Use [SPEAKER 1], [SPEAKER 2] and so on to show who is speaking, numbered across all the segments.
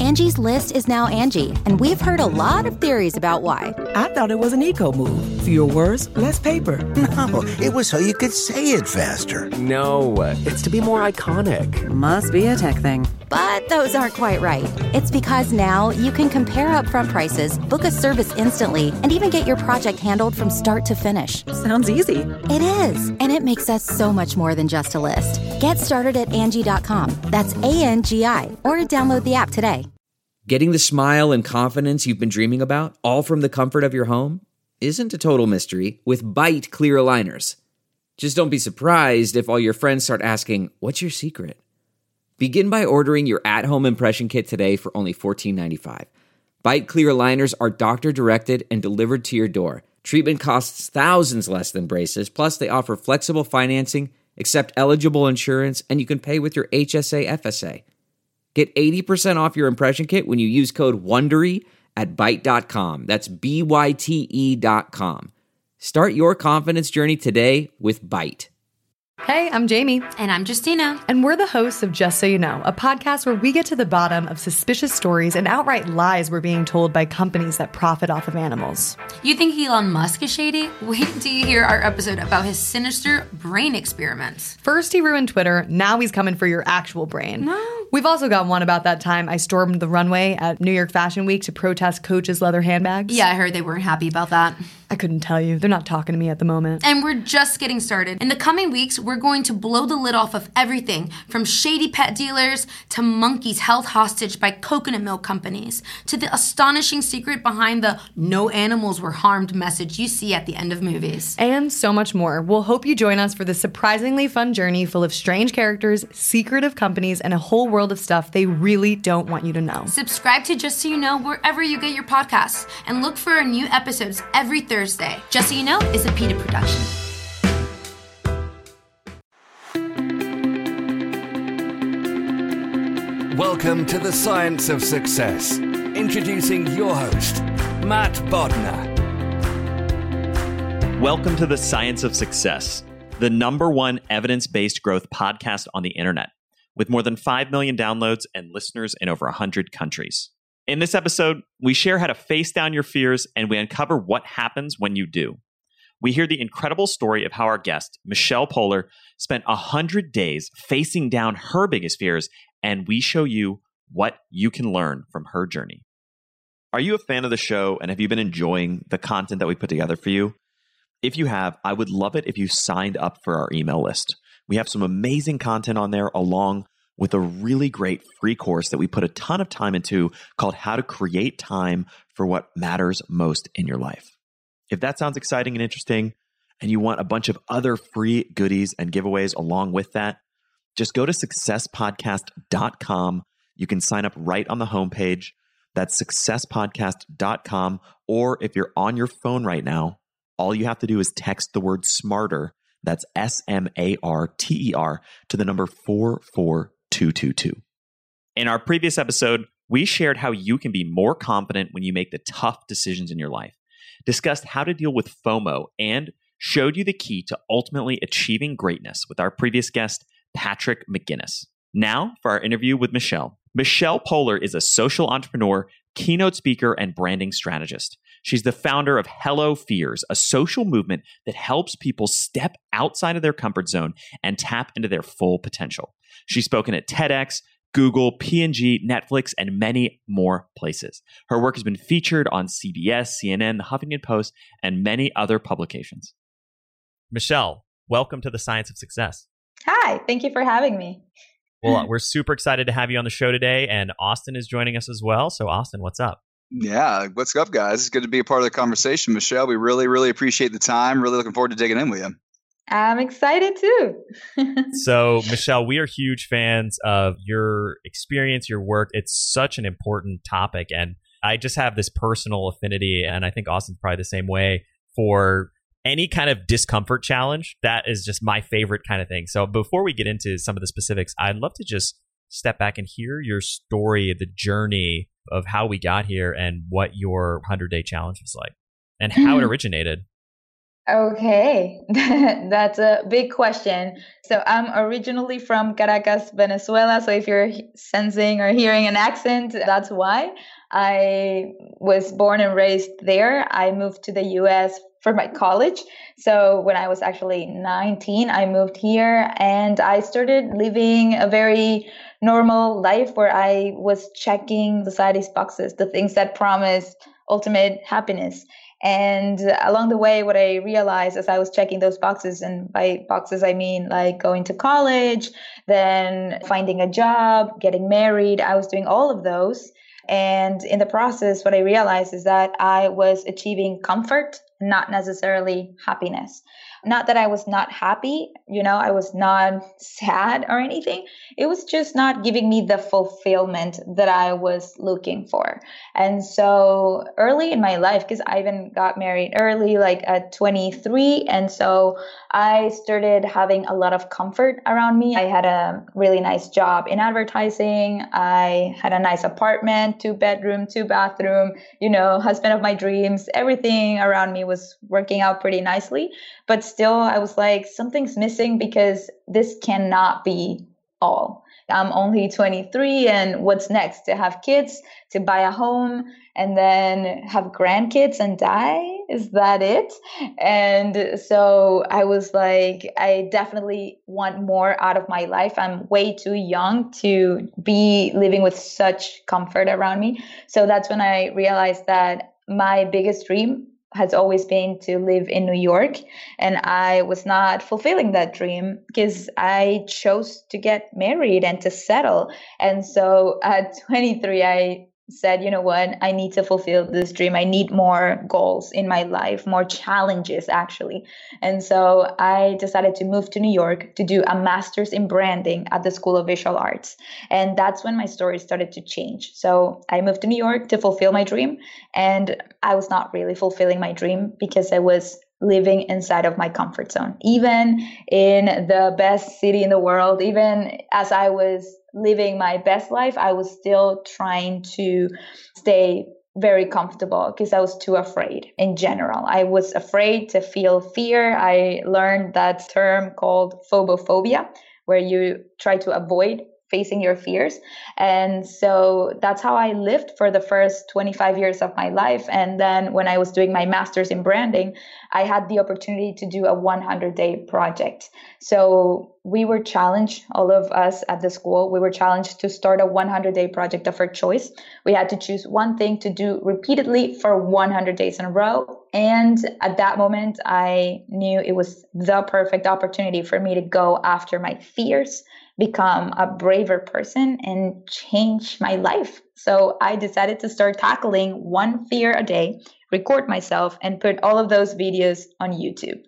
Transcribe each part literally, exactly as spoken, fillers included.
[SPEAKER 1] Angie's List is now Angie, and we've heard a lot of theories about why.
[SPEAKER 2] I thought it was an eco move. Fewer words, less paper.
[SPEAKER 3] No, it was so you could say it faster.
[SPEAKER 4] No, it's to be more iconic.
[SPEAKER 5] Must be a tech thing.
[SPEAKER 1] But those aren't quite right. It's because now you can compare upfront prices, book a service instantly, and even get your project handled from start to finish.
[SPEAKER 5] Sounds easy.
[SPEAKER 1] It is, and it makes us so much more than just a list. Get started at Angie dot com. That's A N G I, or download the app today.
[SPEAKER 6] Getting the smile and confidence you've been dreaming about, all from the comfort of your home, isn't a total mystery with Byte clear aligners. Just don't be surprised if all your friends start asking, "What's your secret?" Begin by ordering your at-home impression kit today for only fourteen ninety-five. Byte clear aligners are doctor-directed and delivered to your door. Treatment costs thousands less than braces, plus they offer flexible financing, accept eligible insurance, and you can pay with your H S A F S A. Get eighty percent off your impression kit when you use code WONDERY at byte dot com. That's B Y T E dot com. Start your confidence journey today with Byte.
[SPEAKER 7] Hey, I'm Jamie.
[SPEAKER 8] And I'm Justina.
[SPEAKER 7] And we're the hosts of Just So You Know, a podcast where we get to the bottom of suspicious stories and outright lies we're being told by companies that profit off of animals.
[SPEAKER 8] You think Elon Musk is shady? Wait until you hear our episode about his sinister brain experiments.
[SPEAKER 7] First he ruined Twitter, now he's coming for your actual brain.
[SPEAKER 8] No.
[SPEAKER 7] We've also got one about that time I stormed the runway at New York Fashion Week to protest Coach's leather handbags.
[SPEAKER 8] Yeah, I heard they weren't happy about that.
[SPEAKER 7] I couldn't tell you. They're not talking to me at the moment.
[SPEAKER 8] And we're just getting started. In the coming weeks, we're going to blow the lid off of everything from shady pet dealers to monkeys held hostage by coconut milk companies to the astonishing secret behind the "no animals were harmed" message you see at the end of movies.
[SPEAKER 7] And so much more. We'll hope you join us for this surprisingly fun journey full of strange characters, secretive companies, and a whole world of stuff they really don't want you to know.
[SPEAKER 8] Subscribe to Just So You Know wherever you get your podcasts and look for our new episodes every Thursday. Just So You Know is a PETA production.
[SPEAKER 9] Welcome to the Science of Success. Introducing your host, Matt Bodnar.
[SPEAKER 10] Welcome to the Science of Success, the number one evidence-based growth podcast on the internet, with more than five million downloads and listeners in over one hundred countries. In this episode, we share how to face down your fears, and we uncover what happens when you do. We hear the incredible story of how our guest, Michelle Poler, spent one hundred days facing down her biggest fears, and we show you what you can learn from her journey. Are you a fan of the show, and have you been enjoying the content that we put together for you? If you have, I would love it if you signed up for our email list. We have some amazing content on there, along with a really great free course that we put a ton of time into called How to Create Time for What Matters Most in Your Life. If that sounds exciting and interesting, and you want a bunch of other free goodies and giveaways along with that, just go to success podcast dot com. You can sign up right on the homepage. That's success podcast dot com. Or if you're on your phone right now, all you have to do is text the word SMARTER, that's S M A R T E R, to the number four four two two two. In our previous episode, we shared how you can be more confident when you make the tough decisions in your life, discussed how to deal with FOMO, and showed you the key to ultimately achieving greatness with our previous guest, Patrick McGinnis. Now for our interview with Michelle. Michelle Poler is a social entrepreneur, keynote speaker, and branding strategist. She's the founder of Hello Fears, a social movement that helps people step outside of their comfort zone and tap into their full potential. She's spoken at TEDx, Google, P and G, Netflix, and many more places. Her work has been featured on C B S, C N N, The Huffington Post, and many other publications. Michelle, welcome to the Science of Success.
[SPEAKER 11] Hi, thank you for having me.
[SPEAKER 10] Well, we're super excited to have you on the show today, and Austin is joining us as well. So Austin, what's up?
[SPEAKER 12] Yeah, what's up, guys? It's good to be a part of the conversation, Michelle. We really, really appreciate the time. Really looking forward to digging in with you.
[SPEAKER 11] I'm excited too.
[SPEAKER 10] So, Michelle, we are huge fans of your experience, your work. It's such an important topic, and I just have this personal affinity, and I think Austin's probably the same way, for any kind of discomfort challenge. That is just my favorite kind of thing. So before we get into some of the specifics, I'd love to just step back and hear your story, the journey of how we got here and what your hundred-day challenge was like and how it originated.
[SPEAKER 11] Okay, that's a big question. So I'm originally from Caracas, Venezuela. So if you're he- sensing or hearing an accent, that's why. I was born and raised there. I moved to the U S for my college. So when I was actually nineteen, I moved here and I started living a very normal life where I was checking society's boxes, the things that promise ultimate happiness. And along the way, what I realized as I was checking those boxes, and by boxes, I mean like going to college, then finding a job, getting married, I was doing all of those. And in the process, what I realized is that I was achieving comfort, not necessarily happiness. Not that I was not happy, you know, I was not sad or anything. It was just not giving me the fulfillment that I was looking for. And so early in my life, because I even got married early, like at twenty-three. And so I started having a lot of comfort around me. I had a really nice job in advertising. I had a nice apartment, two bedroom, two bathroom, you know, husband of my dreams. Everything around me was working out pretty nicely. But still, I was like, something's missing because this cannot be all. I'm only twenty-three, and what's next? To have kids, to buy a home, and then have grandkids and die? Is that it? And so I was like, I definitely want more out of my life. I'm way too young to be living with such comfort around me. So that's when I realized that my biggest dream has always been to live in New York. And I was not fulfilling that dream because I chose to get married and to settle. And so at twenty-three, I said, you know what, I need to fulfill this dream. I need more goals in my life, more challenges, actually. And so I decided to move to New York to do a master's in branding at the School of Visual Arts. And that's when my story started to change. So I moved to New York to fulfill my dream. And I was not really fulfilling my dream because I was living inside of my comfort zone. Even in the best city in the world, even as I was living my best life, I was still trying to stay very comfortable because I was too afraid in general. I was afraid to feel fear. I learned that term called phobophobia, where you try to avoid facing your fears. And so that's how I lived for the first twenty-five years of my life. And then when I was doing my master's in branding, I had the opportunity to do a one hundred day project. So we were challenged, all of us at the school, we were challenged to start a one hundred day project of our choice. We had to choose one thing to do repeatedly for one hundred days in a row. And at that moment, I knew it was the perfect opportunity for me to go after my fears, become a braver person, and change my life. So I decided to start tackling one fear a day, record myself, and put all of those videos on YouTube.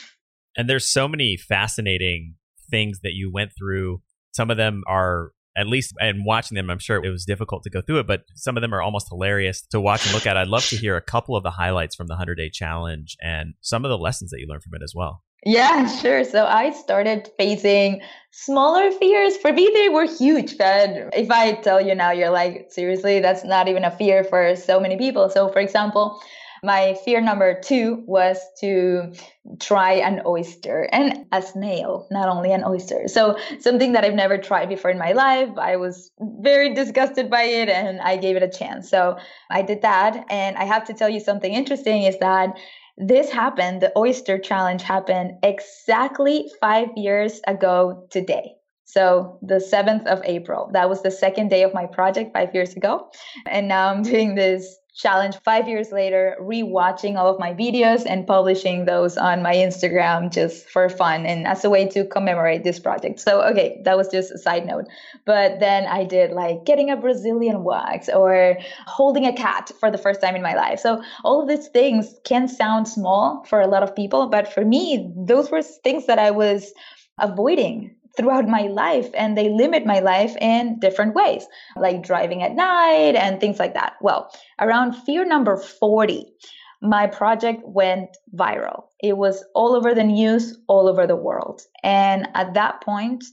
[SPEAKER 5] And there's so many fascinating things that you went through. Some of them are, at least, and watching them, I'm sure it was difficult to go through it, but some of them are almost hilarious to watch and look at. I'd love to hear a couple of the highlights from the one hundred day challenge and some of the lessons that you learned from it as well.
[SPEAKER 11] Yeah, sure. So I started facing smaller fears. For me, they were huge. But if I tell you now, you're like, seriously, that's not even a fear for so many people. So for example, my fear number two was to try an oyster and a snail, not only an oyster. So something that I've never tried before in my life. I was very disgusted by it and I gave it a chance. So I did that. And I have to tell you something interesting is that this happened, the oyster challenge happened exactly five years ago today. So the seventh of April, that was the second day of my project five years ago. And now I'm doing this challenge five years later, rewatching all of my videos and publishing those on my Instagram just for fun and as a way to commemorate this project. So, okay, that was just a side note. But then I did like getting a Brazilian wax or holding a cat for the first time in my life. So all of these things can sound small for a lot of people, but for me, those were things that I was avoiding throughout my life, and they limit my life in different ways, like driving at night and things like that. Well, around fear number forty, my project went viral. It was all over the news, all over the world. And at that point,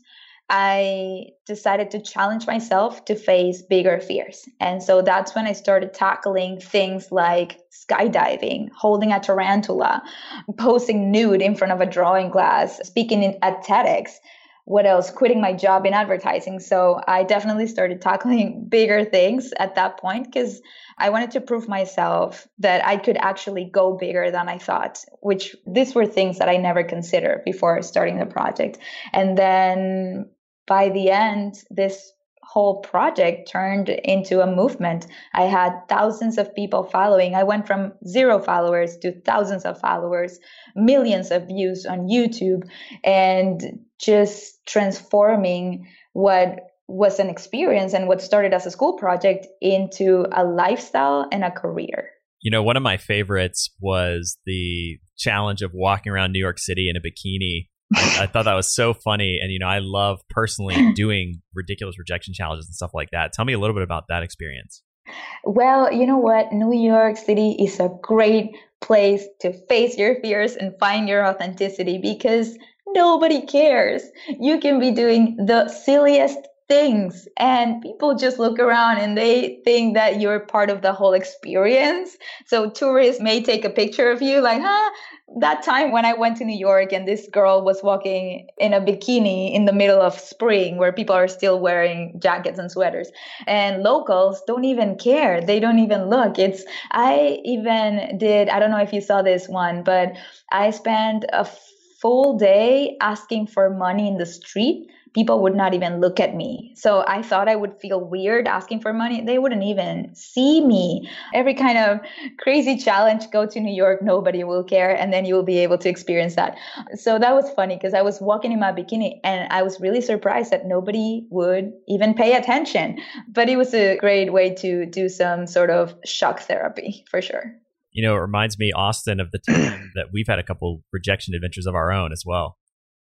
[SPEAKER 11] I decided to challenge myself to face bigger fears. And so that's when I started tackling things like skydiving, holding a tarantula, posing nude in front of a drawing class, speaking in, at TEDx. What else? Quitting my job in advertising. So I definitely started tackling bigger things at that point because I wanted to prove myself that I could actually go bigger than I thought, which these were things that I never considered before starting the project. And then by the end, this whole project turned into a movement. I had thousands of people following. I went from zero followers to thousands of followers, millions of views on YouTube, and just transforming what was an experience and what started as a school project into a lifestyle and a career.
[SPEAKER 5] You know, one of my favorites was the challenge of walking around New York City in a bikini. I, I thought that was so funny. And, you know, I love personally doing ridiculous rejection challenges and stuff like that. Tell me a little bit about that experience.
[SPEAKER 11] Well, you know what? New York City is a great place to face your fears and find your authenticity because nobody cares. You can be doing the silliest things and people just look around and they think that you're part of the whole experience. So tourists may take a picture of you like, huh, that time when I went to New York and this girl was walking in a bikini in the middle of spring where people are still wearing jackets and sweaters, and locals don't even care. They don't even look. It's, I even did, I don't know if you saw this one, but I spent a full day asking for money in the street. People would not even look at me. So I thought I would feel weird asking for money. They wouldn't even see me. Every kind of crazy challenge, go to New York, nobody will care. And then you will be able to experience that. So that was funny because I was walking in my bikini and I was really surprised that nobody would even pay attention. But it was a great way to do some sort of shock therapy for sure.
[SPEAKER 5] You know, it reminds me, Austin, of the time that we've had a couple rejection adventures of our own as well.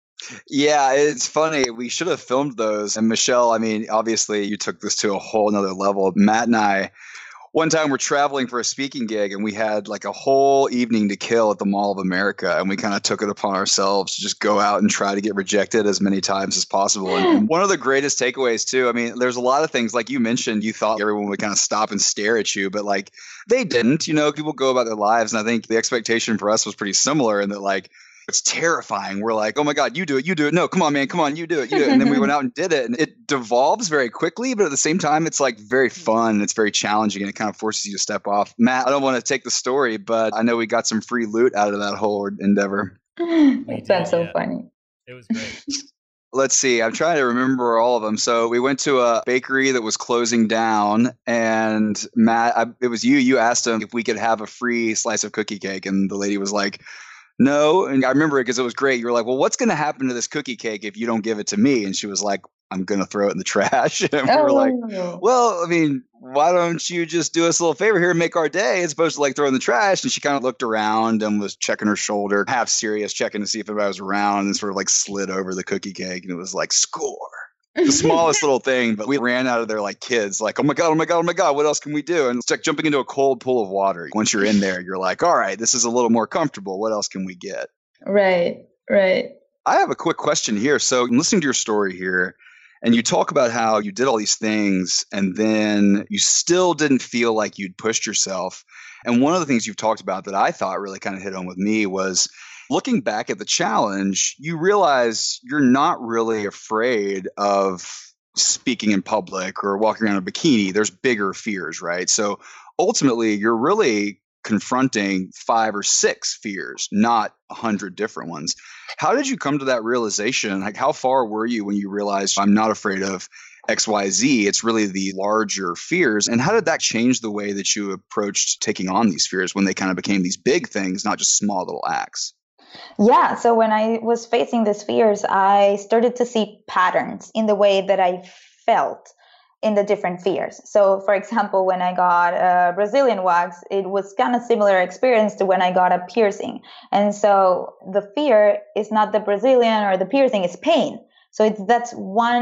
[SPEAKER 12] Yeah, it's funny. We should have filmed those. And Michelle, I mean, obviously you took this to a whole nother level. Matt and I, one time we're traveling for a speaking gig and we had like a whole evening to kill at the Mall of America. And we kind of took it upon ourselves to just go out and try to get rejected as many times as possible. And one of the greatest takeaways too, I mean, there's a lot of things like you mentioned, you thought everyone would kind of stop and stare at you, but like they didn't, you know, people go about their lives. And I think the expectation for us was pretty similar in that like, it's terrifying. We're like, oh my God, you do it, you do it. No, come on, man, come on, you do it, you do it. And then we went out and did it. And it devolves very quickly, but at the same time, it's like very fun. It's very challenging and it kind of forces you to step off. Matt, I don't want to take the story, but I know we got some free loot out of that whole endeavor.
[SPEAKER 11] That's so yeah. funny.
[SPEAKER 5] It was great.
[SPEAKER 12] Let's see. I'm trying to remember all of them. So we went to a bakery that was closing down, and Matt, I, it was you. You asked him if we could have a free slice of cookie cake, and the lady was like, no. And I remember it because it was great. You were like, well, what's going to happen to this cookie cake if you don't give it to me? And she was like, I'm going to throw it in the trash. And we
[SPEAKER 11] oh.
[SPEAKER 12] were like, well, I mean, why don't you just do us a little favor here and make our day as opposed to like throw in the trash? And she kind of looked around and was checking her shoulder, half serious, checking to see if anybody was around, and sort of like slid over the cookie cake. And it was like, score. The smallest little thing, but we ran out of there like kids, like, oh my God, oh my God, oh my God, what else can we do? And it's like jumping into a cold pool of water. Once you're in there, you're like, all right, this is a little more comfortable. What else can we get?
[SPEAKER 11] Right, right.
[SPEAKER 12] I have a quick question here. So I'm listening to your story here, and you talk about how you did all these things and then you still didn't feel like you'd pushed yourself. And one of the things you've talked about that I thought really kind of hit home with me was looking back at the challenge, you realize you're not really afraid of speaking in public or walking around in a bikini. There's bigger fears, right? So ultimately, you're really confronting five or six fears, not a hundred different ones. How did you come to that realization? Like, how far were you when you realized I'm not afraid of X Y Z? It's really the larger fears. And how did that change the way that you approached taking on these fears when they kind of became these big things, not just small little acts?
[SPEAKER 11] Yeah. So when I was facing these fears, I started to see patterns in the way that I felt in the different fears. So for example, when I got a Brazilian wax, it was kind of similar experience to when I got a piercing. And so the fear is not the Brazilian or the piercing, it's pain. So it's, that's one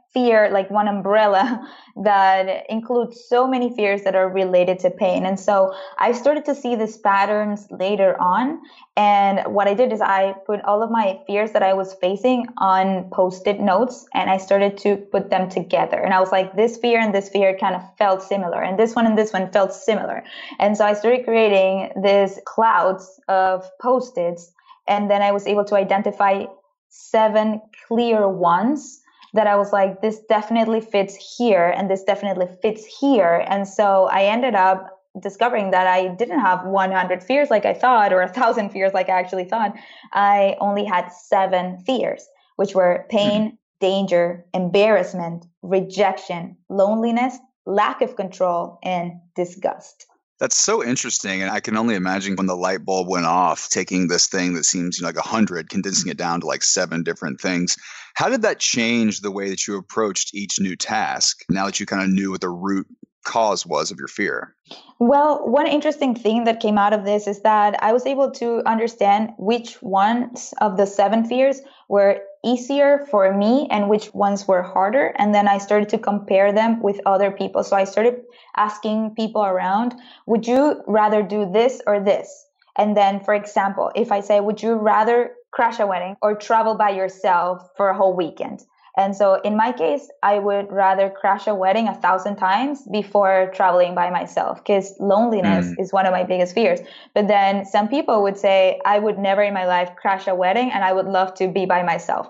[SPEAKER 11] fear, like one umbrella that includes so many fears that are related to pain. And so I started to see these patterns later on. And what I did is I put all of my fears that I was facing on post-it notes, and I started to put them together. And I was like, this fear and this fear kind of felt similar, and this one and this one felt similar. And so I started creating these clouds of post-its, and then I was able to identify seven clear ones that I was like, this definitely fits here, and this definitely fits here. And so I ended up discovering that I didn't have one hundred fears like I thought, or a thousand fears like I actually thought. I only had seven fears, which were pain, mm-hmm. danger, embarrassment, rejection, loneliness, lack of control, and disgust.
[SPEAKER 12] That's so interesting. And I can only imagine when the light bulb went off, taking this thing that seems you know, like a hundred, condensing it down to like seven different things. How did that change the way that you approached each new task now that you kind of knew what the root cause was of your fear?
[SPEAKER 11] Well, one interesting thing that came out of this is that I was able to understand which ones of the seven fears were easier for me and which ones were harder. And then I started to compare them with other people. So I started asking people around, would you rather do this or this? And then, for example, if I say, would you rather crash a wedding or travel by yourself for a whole weekend? And so in my case, I would rather crash a wedding a thousand times before traveling by myself, because loneliness mm. is one of my biggest fears. But then some people would say, I would never in my life crash a wedding, and I would love to be by myself.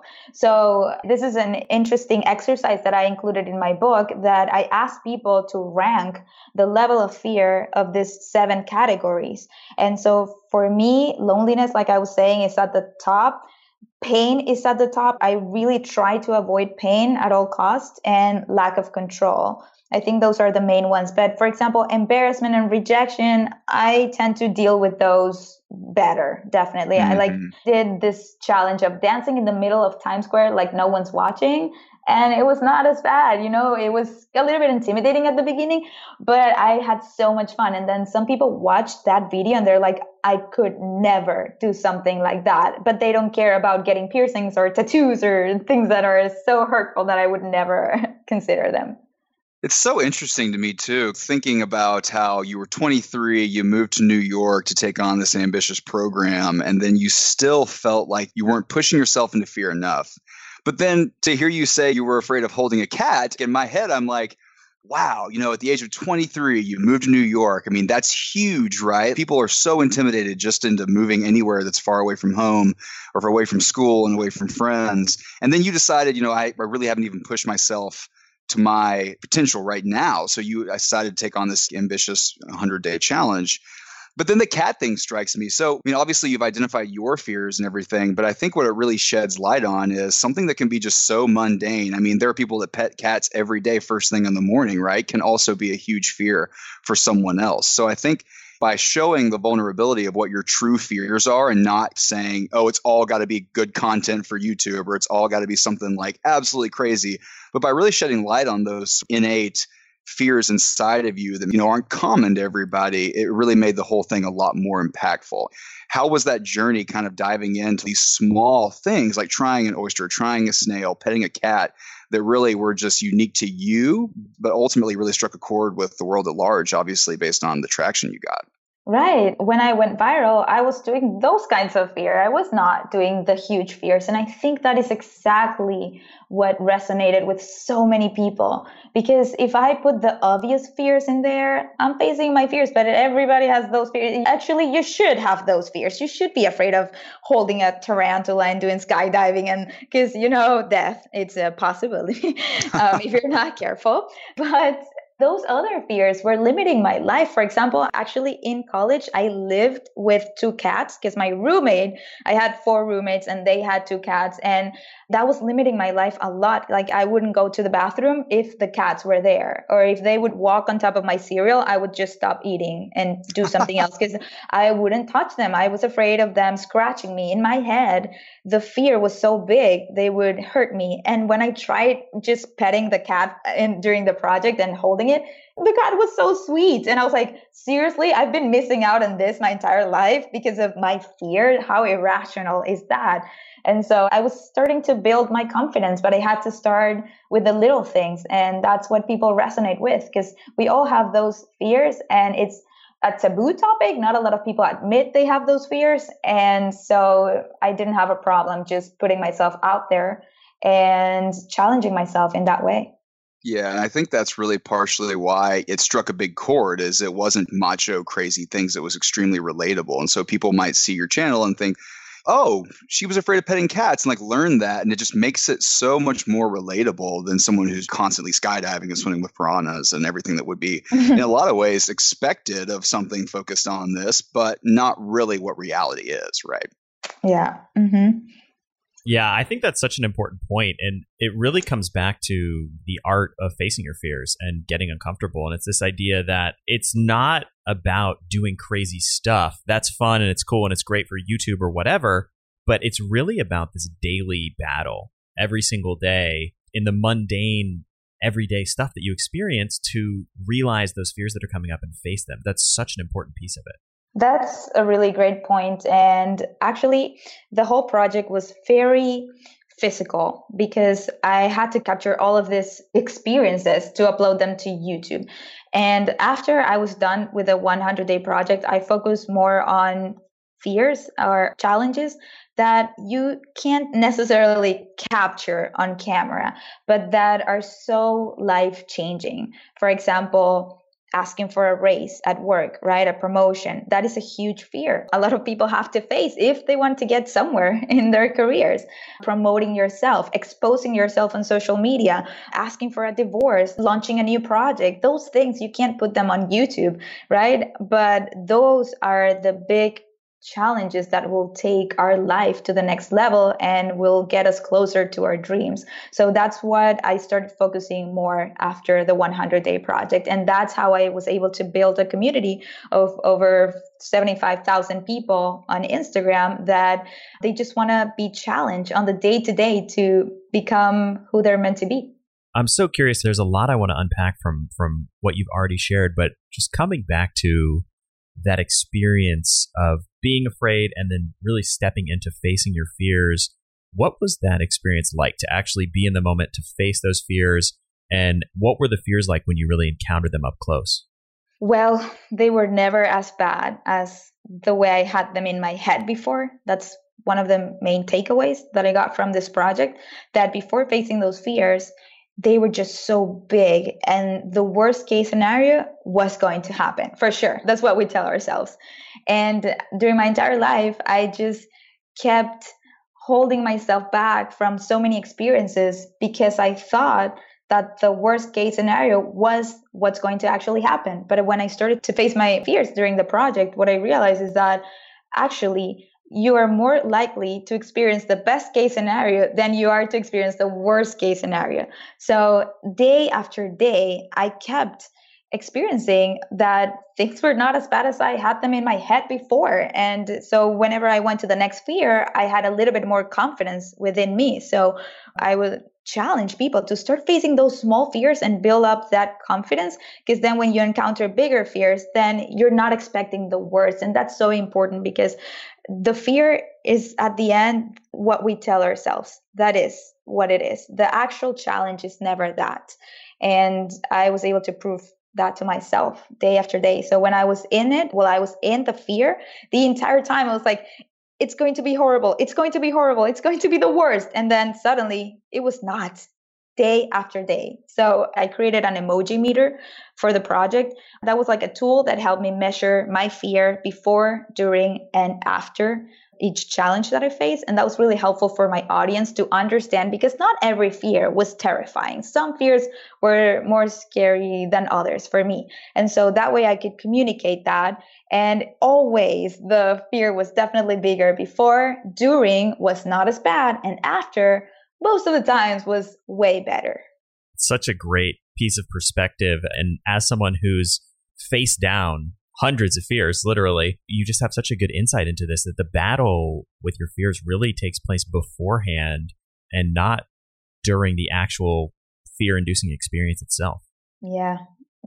[SPEAKER 11] So this is an interesting exercise that I included in my book, that I asked people to rank the level of fear of these seven categories. And so for me, loneliness, like I was saying, is at the top. Pain is at the top. I really try to avoid pain at all costs, and lack of control. I think those are the main ones. But for example, embarrassment and rejection, I tend to deal with those better. Definitely. Mm-hmm. I like did this challenge of dancing in the middle of Times Square like no one's watching. And it was not as bad, you know, it was a little bit intimidating at the beginning, but I had so much fun. And then some people watched that video and they're like, I could never do something like that. But they don't care about getting piercings or tattoos or things that are so hurtful that I would never consider them.
[SPEAKER 12] It's so interesting to me, too, thinking about how you were twenty-three, you moved to New York to take on this ambitious program, and then you still felt like you weren't pushing yourself into fear enough. But then to hear you say you were afraid of holding a cat, in my head, I'm like, wow, you know, at the age of twenty-three, you moved to New York. I mean, that's huge, right? People are so intimidated just into moving anywhere that's far away from home or away from school and away from friends. And then you decided, you know, I, I really haven't even pushed myself to my potential right now. So you I decided to take on this ambitious hundred-day challenge. But then the cat thing strikes me. So, I mean, obviously you've identified your fears and everything, but I think what it really sheds light on is something that can be just so mundane. I mean, there are people that pet cats every day, first thing in the morning, right? Can also be a huge fear for someone else. So I think by showing the vulnerability of what your true fears are and not saying, oh, it's all got to be good content for YouTube or it's all got to be something like absolutely crazy, but by really shedding light on those innate fears inside of you that, you know, aren't common to everybody, it really made the whole thing a lot more impactful. How was that journey kind of diving into these small things like trying an oyster, trying a snail, petting a cat that really were just unique to you, but ultimately really struck a chord with the world at large, obviously based on the traction you got?
[SPEAKER 11] Right. When I went viral, I was doing those kinds of fear. I was not doing the huge fears. And I think that is exactly what resonated with so many people. Because if I put the obvious fears in there, I'm facing my fears, but everybody has those fears. Actually, you should have those fears. You should be afraid of holding a tarantula and doing skydiving, and because, you know, death, it's a possibility um, if you're not careful. But those other fears were limiting my life. For example, actually in college, I lived with two cats because my roommate, I had four roommates and they had two cats. And that was limiting my life a lot. Like I wouldn't go to the bathroom if the cats were there, or if they would walk on top of my cereal, I would just stop eating and do something else because I wouldn't touch them. I was afraid of them scratching me. In my head, the fear was so big, they would hurt me. And when I tried just petting the cat in, during the project and holding describing it. The cat was so sweet. And I was like, seriously, I've been missing out on this my entire life because of my fear. How irrational is that? And so I was starting to build my confidence, but I had to start with the little things. And that's what people resonate with, because we all have those fears, and it's a taboo topic. Not a lot of people admit they have those fears. And so I didn't have a problem just putting myself out there and challenging myself in that way.
[SPEAKER 12] Yeah, and I think that's really partially why it struck a big chord, is it wasn't macho, crazy things. It was extremely relatable. And so people might see your channel and think, oh, she was afraid of petting cats, and like learn that. And it just makes it so much more relatable than someone who's constantly skydiving and swimming with piranhas and everything that would be in a lot of ways expected of something focused on this, but not really what reality is, right?
[SPEAKER 11] Yeah. Mm-hmm.
[SPEAKER 5] Yeah, I think that's such an important point. And it really comes back to the art of facing your fears and getting uncomfortable. And it's this idea that it's not about doing crazy stuff. That's fun and it's cool and it's great for YouTube or whatever. But it's really about this daily battle every single day in the mundane, everyday stuff that you experience to realize those fears that are coming up and face them. That's such an important piece of it.
[SPEAKER 11] That's a really great point. And actually, the whole project was very physical because I had to capture all of these experiences to upload them to YouTube. And after I was done with the one hundred day project, I focused more on fears or challenges that you can't necessarily capture on camera, but that are so life-changing. For example, asking for a raise at work, right? A promotion. That is a huge fear a lot of people have to face if they want to get somewhere in their careers. Promoting yourself, exposing yourself on social media, asking for a divorce, launching a new project. Those things, you can't put them on YouTube, right? But those are the big challenges that will take our life to the next level and will get us closer to our dreams. So that's what I started focusing more after the one hundred day project. And that's how I was able to build a community of over seventy-five thousand people on Instagram that they just want to be challenged on the day to day to become who they're meant to be.
[SPEAKER 5] I'm so curious. There's a lot I want to unpack from, from what you've already shared, but just coming back to that experience of being afraid and then really stepping into facing your fears. What was that experience like to actually be in the moment, to face those fears? And what were the fears like when you really encountered them up close?
[SPEAKER 11] Well, they were never as bad as the way I had them in my head before. That's one of the main takeaways that I got from this project, that before facing those fears, they were just so big, and the worst case scenario was going to happen for sure. That's what we tell ourselves. And during my entire life, I just kept holding myself back from so many experiences because I thought that the worst case scenario was what's going to actually happen. But when I started to face my fears during the project, what I realized is that actually you are more likely to experience the best case scenario than you are to experience the worst case scenario. So day after day, I kept experiencing that things were not as bad as I had them in my head before. And so whenever I went to the next fear, I had a little bit more confidence within me. So I would challenge people to start facing those small fears and build up that confidence, because then when you encounter bigger fears, then you're not expecting the worst. And that's so important, because the fear is at the end what we tell ourselves. That is what it is. The actual challenge is never that. And I was able to prove that to myself day after day. So when I was in it, well, I was in the fear the entire time. I was like, it's going to be horrible. It's going to be horrible. It's going to be the worst. And then suddenly it was not, day after day. So I created an emoji meter for the project. That was like a tool that helped me measure my fear before, during, and after each challenge that I faced. And that was really helpful for my audience to understand, because not every fear was terrifying. Some fears were more scary than others for me. And so that way I could communicate that. And always the fear was definitely bigger before, during was not as bad, and after, most of the times, was way better.
[SPEAKER 5] Such a great piece of perspective. And as someone who's faced down hundreds of fears, literally, you just have such a good insight into this, that the battle with your fears really takes place beforehand and not during the actual fear-inducing experience itself.
[SPEAKER 11] Yeah,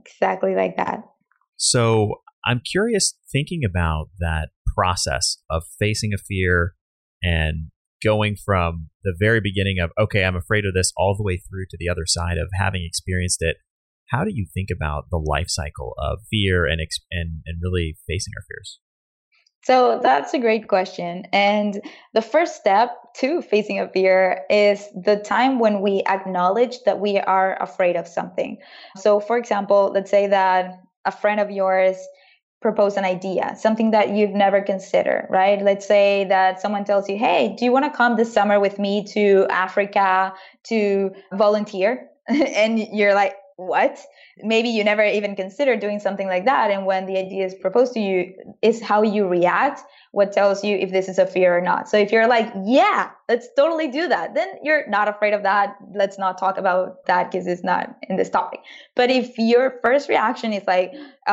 [SPEAKER 11] exactly like that.
[SPEAKER 5] So I'm curious, thinking about that process of facing a fear and going from the very beginning of, okay, I'm afraid of this, all the way through to the other side of having experienced it. How do you think about the life cycle of fear and and, and really facing our fears?
[SPEAKER 11] So that's a great question. And the first step to facing a fear is the time when we acknowledge that we are afraid of something. So for example, let's say that a friend of yours proposed an idea, something that you've never considered, right? Let's say that someone tells you, hey, do you want to come this summer with me to Africa to volunteer? And you're like, what? Maybe you never even considered doing something like that. And when the idea is proposed to you, is how you react what tells you if this is a fear or not. So if you're like, yeah, let's totally do that, then you're not afraid of that. Let's not talk about that because it's not in this topic. But if your first reaction is like,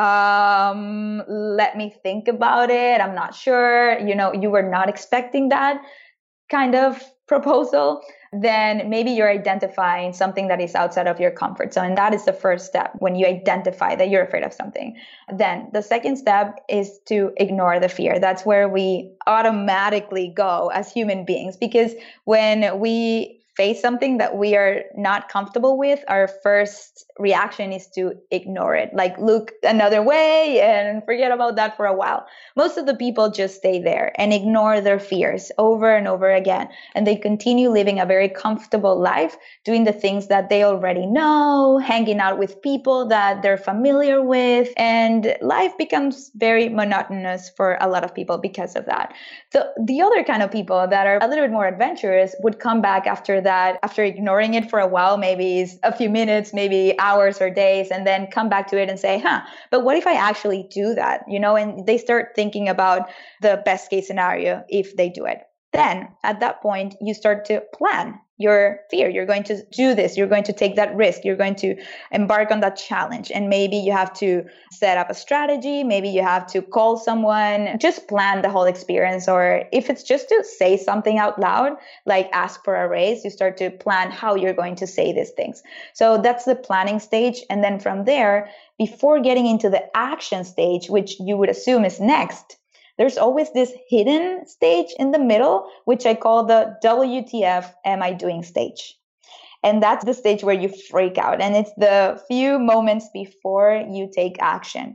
[SPEAKER 11] um, let me think about it, I'm not sure, you know, you were not expecting that kind of proposal, then maybe you're identifying something that is outside of your comfort zone. And that is the first step, when you identify that you're afraid of something. Then the second step is to ignore the fear. That's where we automatically go as human beings, because when we face something that we are not comfortable with, our first reaction is to ignore it, like look another way and forget about that for a while. Most of the people just stay there and ignore their fears over and over again. And they continue living a very comfortable life, doing the things that they already know, hanging out with people that they're familiar with. And life becomes very monotonous for a lot of people because of that. So the other kind of people that are a little bit more adventurous would come back after that, after ignoring it for a while, maybe a few minutes, maybe hours or days, and then come back to it and say, huh, but what if I actually do that? You know, and they start thinking about the best case scenario if they do it. Then at that point, you start to plan your fear. You're going to do this. You're going to take that risk. You're going to embark on that challenge. And maybe you have to set up a strategy. Maybe you have to call someone, just plan the whole experience. Or if it's just to say something out loud, like ask for a raise, you start to plan how you're going to say these things. So that's the planning stage. And then from there, before getting into the action stage, which you would assume is next, there's always this hidden stage in the middle, which I call the W T F am I doing stage. And that's the stage where you freak out. And it's the few moments before you take action.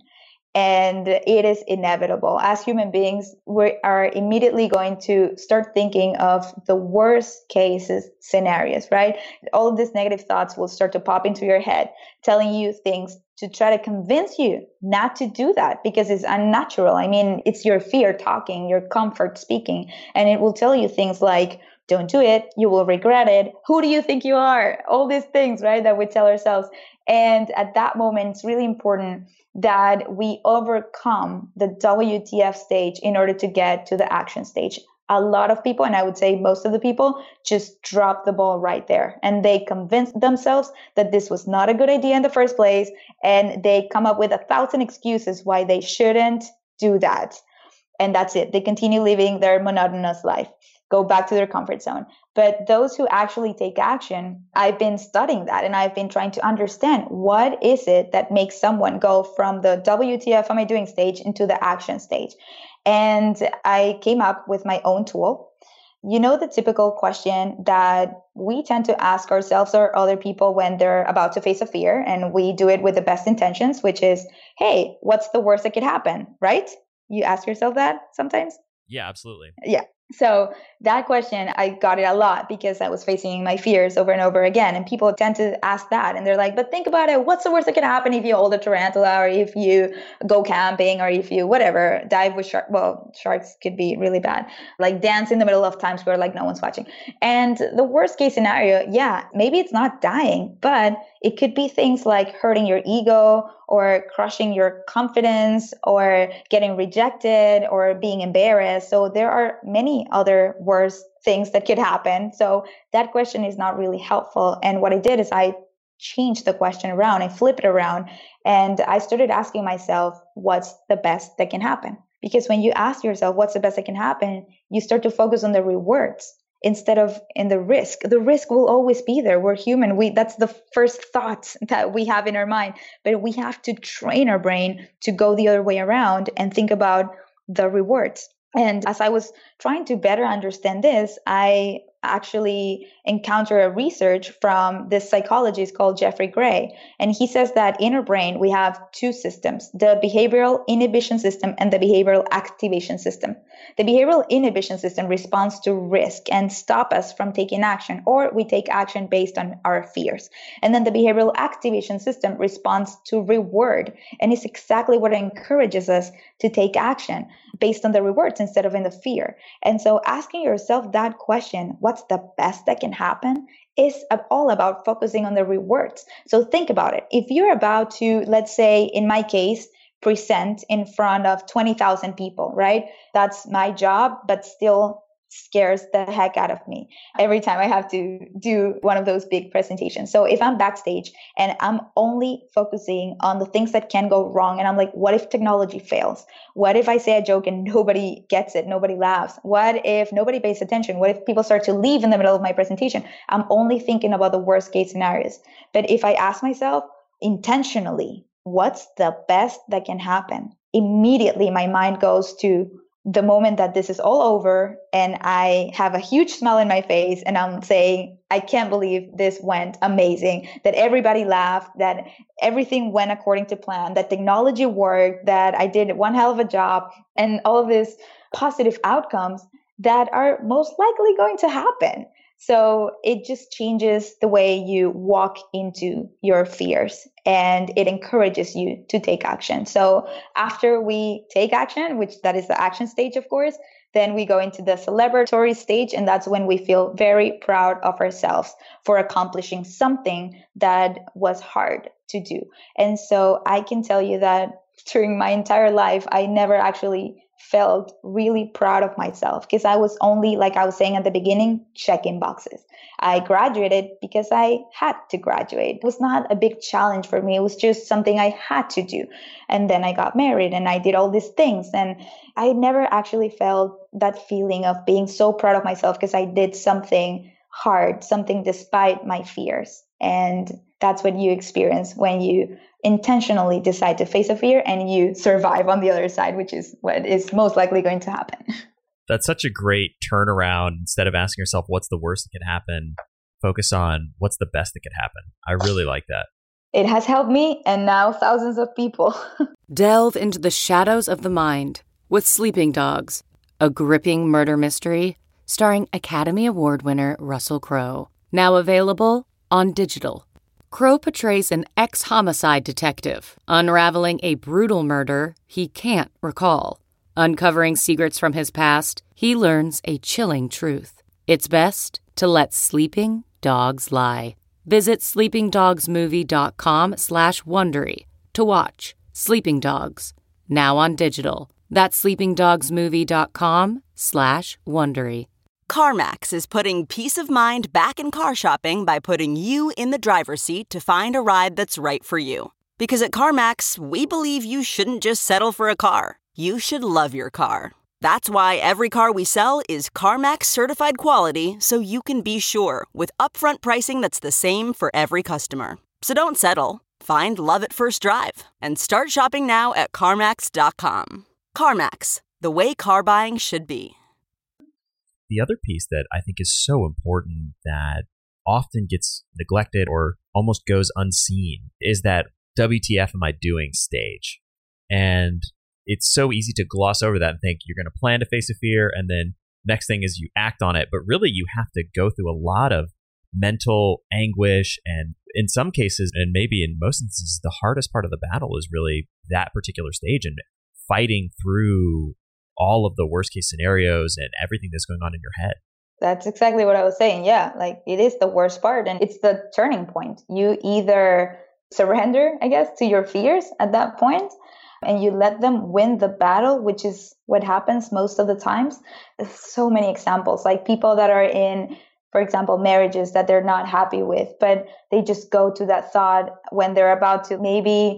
[SPEAKER 11] And it is inevitable. As human beings, we are immediately going to start thinking of the worst cases scenarios, right? All of these negative thoughts will start to pop into your head, telling you things to try to convince you not to do that because it's unnatural. I mean, it's your fear talking, your comfort speaking, and it will tell you things like, don't do it, you will regret it, who do you think you are? All these things, right, that we tell ourselves. And at that moment, it's really important that we overcome the W T F stage in order to get to the action stage. A lot of people, and I would say most of the people, just drop the ball right there. And they convince themselves that this was not a good idea in the first place. And they come up with a thousand excuses why they shouldn't do that. And that's it. They continue living their monotonous life, go back to their comfort zone. But those who actually take action, I've been studying that and I've been trying to understand what is it that makes someone go from the W T F am I doing stage into the action stage. And I came up with my own tool. You know, the typical question that we tend to ask ourselves or other people when they're about to face a fear, and we do it with the best intentions, which is, hey, what's the worst that could happen, right? You ask yourself that sometimes?
[SPEAKER 5] Yeah, absolutely.
[SPEAKER 11] Yeah. So that question, I got it a lot because I was facing my fears over and over again. And people tend to ask that. And they're like, but think about it. What's the worst that can happen if you hold a tarantula or if you go camping or if you, whatever, dive with sharks? Well, sharks could be really bad. Like dance in the middle of times where like no one's watching. And the worst case scenario, yeah, maybe it's not dying, but it could be things like hurting your ego or crushing your confidence or getting rejected or being embarrassed. So there are many other worse things that could happen. So that question is not really helpful. And what I did is I changed the question around, I flipped it around, and I started asking myself, what's the best that can happen? Because when you ask yourself, what's the best that can happen, you start to focus on the rewards. instead of in the risk. The risk will always be there. We're human. We that's the first thoughts that we have in our mind. But we have to train our brain to go the other way around and think about the rewards. And as I was trying to better understand this, I actually encountered a research from this psychologist called Jeffrey Gray. And he says that in our brain, we have two systems, the behavioral inhibition system and the behavioral activation system. The behavioral inhibition system responds to risk and stop us from taking action, or we take action based on our fears. And then the behavioral activation system responds to reward. And it's exactly what encourages us to take action based on the rewards instead of in the fear. And so asking yourself that question, what's the best that can happen, is all about focusing on the rewards. So think about it. If you're about to, let's say in my case, present in front of twenty thousand people, right? That's my job, but still scares the heck out of me every time I have to do one of those big presentations. So if I'm backstage and I'm only focusing on the things that can go wrong, and I'm like, what if technology fails? What if I say a joke and nobody gets it, nobody laughs? What if nobody pays attention? What if people start to leave in the middle of my presentation? I'm only thinking about the worst case scenarios. But if I ask myself intentionally, what's the best that can happen? Immediately my mind goes to the moment that this is all over and I have a huge smile in my face and I'm saying, I can't believe this went amazing, that everybody laughed, that everything went according to plan, that technology worked, that I did one hell of a job, and all of these positive outcomes that are most likely going to happen. So it just changes the way you walk into your fears, and it encourages you to take action. So after we take action, which that is the action stage, of course, then we go into the celebratory stage. And that's when we feel very proud of ourselves for accomplishing something that was hard to do. And so I can tell you that during my entire life, I never actually felt really proud of myself because I was only, like I was saying at the beginning, checking boxes. I graduated because I had to graduate. It was not a big challenge for me. It was just something I had to do. And then I got married and I did all these things. And I never actually felt that feeling of being so proud of myself because I did something hard, something despite my fears. And that's what you experience when you intentionally decide to face a fear and you survive on the other side, which is what is most likely going to happen.
[SPEAKER 5] That's such a great turnaround. Instead of asking yourself, what's the worst that could happen? Focus on what's the best that could happen. I really like that.
[SPEAKER 11] It has helped me and now thousands of people.
[SPEAKER 13] Delve into the shadows of the mind with Sleeping Dogs, a gripping murder mystery starring Academy Award winner Russell Crowe. Now available on digital. Crowe portrays an ex-homicide detective unraveling a brutal murder he can't recall. Uncovering secrets from his past, he learns a chilling truth. It's best to let sleeping dogs lie. Visit sleepingdogsmovie.com slash Wondery to watch Sleeping Dogs, now on digital. That's sleepingdogsmovie.com slash Wondery.
[SPEAKER 14] CarMax is putting peace of mind back in car shopping by putting you in the driver's seat to find a ride that's right for you. Because at CarMax, we believe you shouldn't just settle for a car. You should love your car. That's why every car we sell is CarMax certified quality, so you can be sure with upfront pricing that's the same for every customer. So don't settle. Find love at first drive and start shopping now at CarMax dot com. CarMax, the way car buying should be.
[SPEAKER 5] The other piece that I think is so important that often gets neglected or almost goes unseen is that W T F am I doing stage. And it's so easy to gloss over that and think you're going to plan to face a fear and then next thing is you act on it. But really you have to go through a lot of mental anguish, and in some cases, and maybe in most instances, the hardest part of the battle is really that particular stage and fighting through all of the worst case scenarios and everything that's going on in your head.
[SPEAKER 11] That's exactly what I was saying. Yeah, like it is the worst part and it's the turning point. You either surrender, I guess, to your fears at that point and you let them win the battle, which is what happens most of the times. There's so many examples, like people that are in, for example, marriages that they're not happy with, but they just go to that thought when they're about to maybe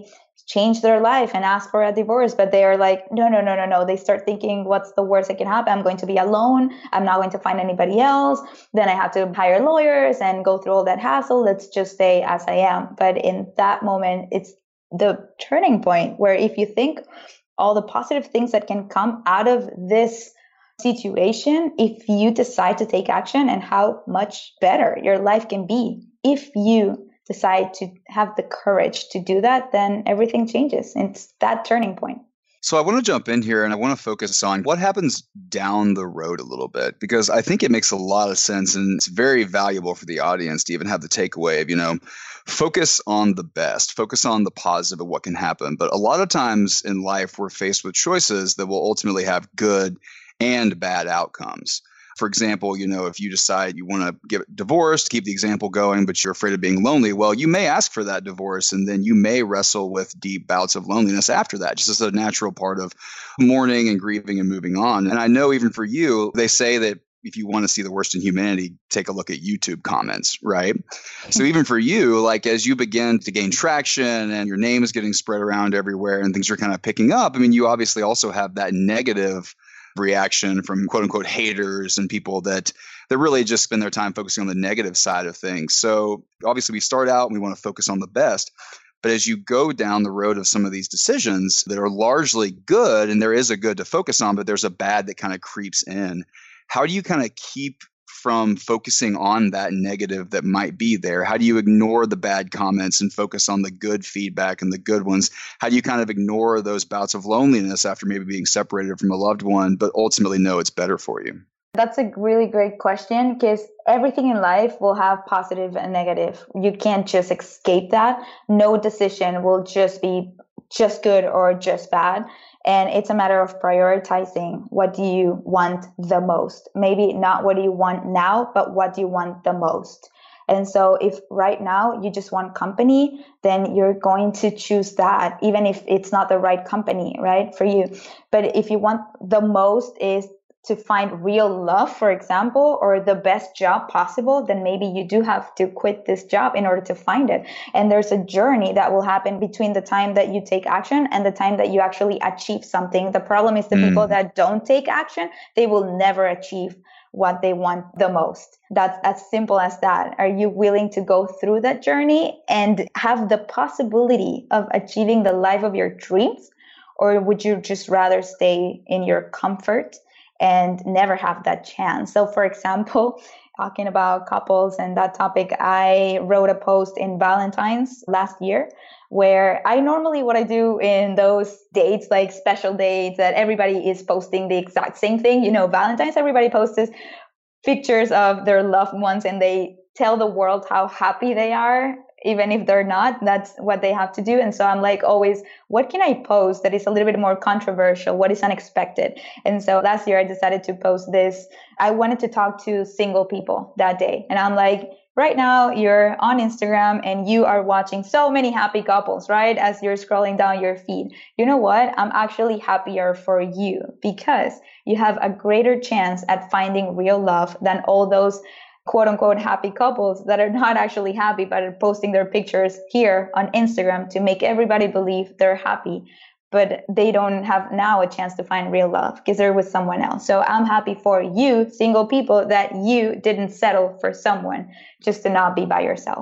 [SPEAKER 11] change their life and ask for a divorce, but they are like, no, no, no, no, no. They start thinking, what's the worst that can happen? I'm going to be alone. I'm not going to find anybody else. Then I have to hire lawyers and go through all that hassle. Let's just stay as I am. But in that moment, it's the turning point where if you think all the positive things that can come out of this situation, if you decide to take action, and how much better your life can be if you decide to have the courage to do that, then everything changes. It's that turning point.
[SPEAKER 12] So I want to jump in here and I want to focus on what happens down the road a little bit, because I think it makes a lot of sense and it's very valuable for the audience to even have the takeaway of, you know, focus on the best, focus on the positive of what can happen. But a lot of times in life, we're faced with choices that will ultimately have good and bad outcomes. For example, you know, if you decide you want to get divorced, keep the example going, but you're afraid of being lonely, well, you may ask for that divorce and then you may wrestle with deep bouts of loneliness after that, just as a natural part of mourning and grieving and moving on. And I know even for you, they say that if you want to see the worst in humanity, take a look at YouTube comments, right? So even for you, like as you begin to gain traction and your name is getting spread around everywhere and things are kind of picking up, I mean, you obviously also have that negative reaction from quote unquote haters and people that that really just spend their time focusing on the negative side of things. So obviously we start out and we want to focus on the best, but as you go down the road of some of these decisions that are largely good, and there is a good to focus on, but there's a bad that kind of creeps in, how do you kind of keep from focusing on that negative that might be there? How do you ignore the bad comments and focus on the good feedback and the good ones? How do you kind of ignore those bouts of loneliness after maybe being separated from a loved one, but ultimately know it's better for you?
[SPEAKER 11] That's a really great question, because everything in life will have positive and negative. You can't just escape that. No decision will just be just good or just bad. And it's a matter of prioritizing. What do you want the most? Maybe not what do you want now, but what do you want the most? And so if right now you just want company, then you're going to choose that, even if it's not the right company, right, for you. But if you want the most is to find real love, for example, or the best job possible, then maybe you do have to quit this job in order to find it. And there's a journey that will happen between the time that you take action and the time that you actually achieve something. The problem is the mm. people that don't take action, they will never achieve what they want the most. That's as simple as that. Are you willing to go through that journey and have the possibility of achieving the life of your dreams? Or would you just rather stay in your comfort and never have that chance? So for example, talking about couples and that topic, I wrote a post in Valentine's last year where I normally, what I do in those dates, like special dates that everybody is posting the exact same thing, you know, Valentine's, everybody posts pictures of their loved ones and they tell the world how happy they are. Even if they're not, that's what they have to do. And so I'm like always, what can I post that is a little bit more controversial? What is unexpected? And so last year I decided to post this. I wanted to talk to single people that day. And I'm like, right now you're on Instagram and you are watching so many happy couples, right? As you're scrolling down your feed. You know what? I'm actually happier for you because you have a greater chance at finding real love than all those quote unquote happy couples that are not actually happy, but are posting their pictures here on Instagram to make everybody believe they're happy, but they don't have now a chance to find real love because they're with someone else. So I'm happy for you, single people, that you didn't settle for someone just to not be by yourself.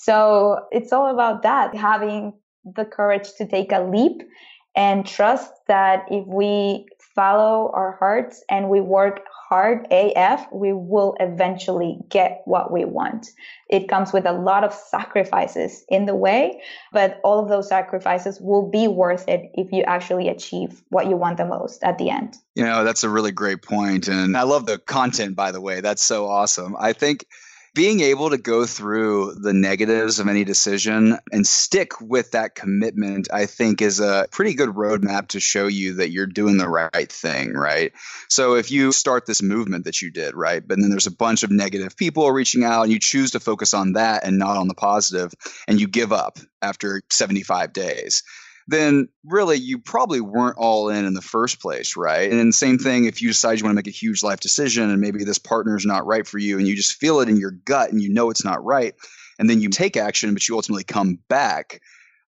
[SPEAKER 11] So it's all about that, having the courage to take a leap and trust that if we follow our hearts and we work hard A F, we will eventually get what we want. It comes with a lot of sacrifices in the way, but all of those sacrifices will be worth it if you actually achieve what you want the most at the end.
[SPEAKER 12] You know, that's a really great point. And I love the content, by the way. That's so awesome. I think being able to go through the negatives of any decision and stick with that commitment, I think, is a pretty good roadmap to show you that you're doing the right thing, right? So if you start this movement that you did, right, but then there's a bunch of negative people reaching out and you choose to focus on that and not on the positive, and you give up after seventy-five days, then really you probably weren't all in in the first place, right? And then the same thing, if you decide you want to make a huge life decision and maybe this partner is not right for you and you just feel it in your gut and you know it's not right, and then you take action, but you ultimately come back,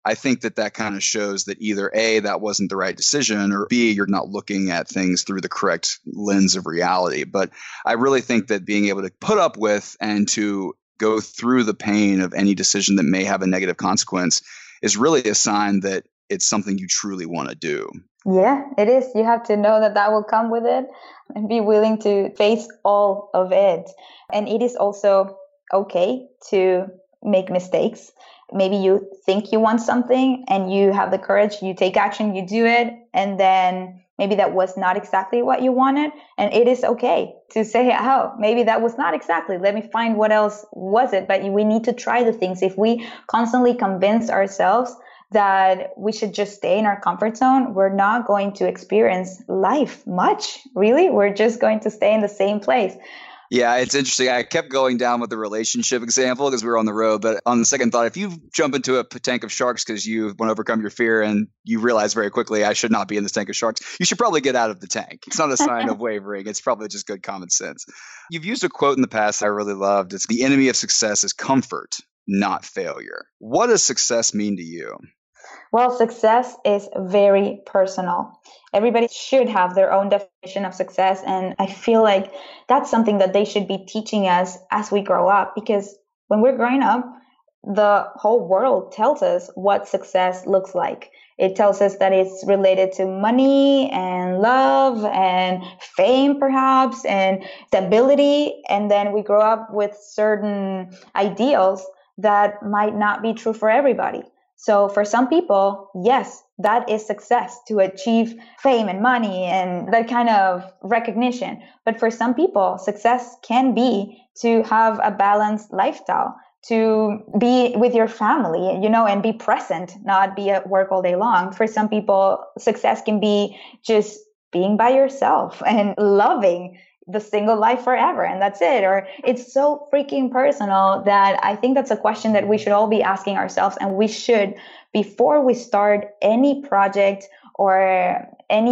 [SPEAKER 12] I think that that kind of shows that either A, that wasn't the right decision, or B, you're not looking at things through the correct lens of reality. But I really think that being able to put up with and to go through the pain of any decision that may have a negative consequence is really a sign that it's something you truly want to do.
[SPEAKER 11] Yeah, it is. You have to know that that will come with it and be willing to face all of it. And it is also okay to make mistakes. Maybe you think you want something and you have the courage, you take action, you do it, and then maybe that was not exactly what you wanted. And it is okay to say, oh, maybe that was not exactly. Let me find what else was it. But we need to try the things. If we constantly convince ourselves that we should just stay in our comfort zone, we're not going to experience life much, really. We're just going to stay in the same place.
[SPEAKER 12] Yeah, it's interesting. I kept going down with the relationship example because we were on the road. But on the second thought, if you jump into a tank of sharks because you want to overcome your fear and you realize very quickly, I should not be in this tank of sharks, you should probably get out of the tank. It's not a sign of wavering. It's probably just good common sense. You've used a quote in the past I really loved. It's the enemy of success is comfort, not failure. What does success mean to you?
[SPEAKER 11] Well, success is very personal. Everybody should have their own definition of success. And I feel like that's something that they should be teaching us as we grow up, because when we're growing up, the whole world tells us what success looks like. It tells us that it's related to money and love and fame, perhaps, and stability. And then we grow up with certain ideals that might not be true for everybody. So for some people, yes, that is success, to achieve fame and money and that kind of recognition. But for some people, success can be to have a balanced lifestyle, to be with your family, you know, and be present, not be at work all day long. For some people, success can be just being by yourself and loving the single life forever, and that's it. Or it's so freaking personal that I think that's a question that we should all be asking ourselves, and we should, before we start any project or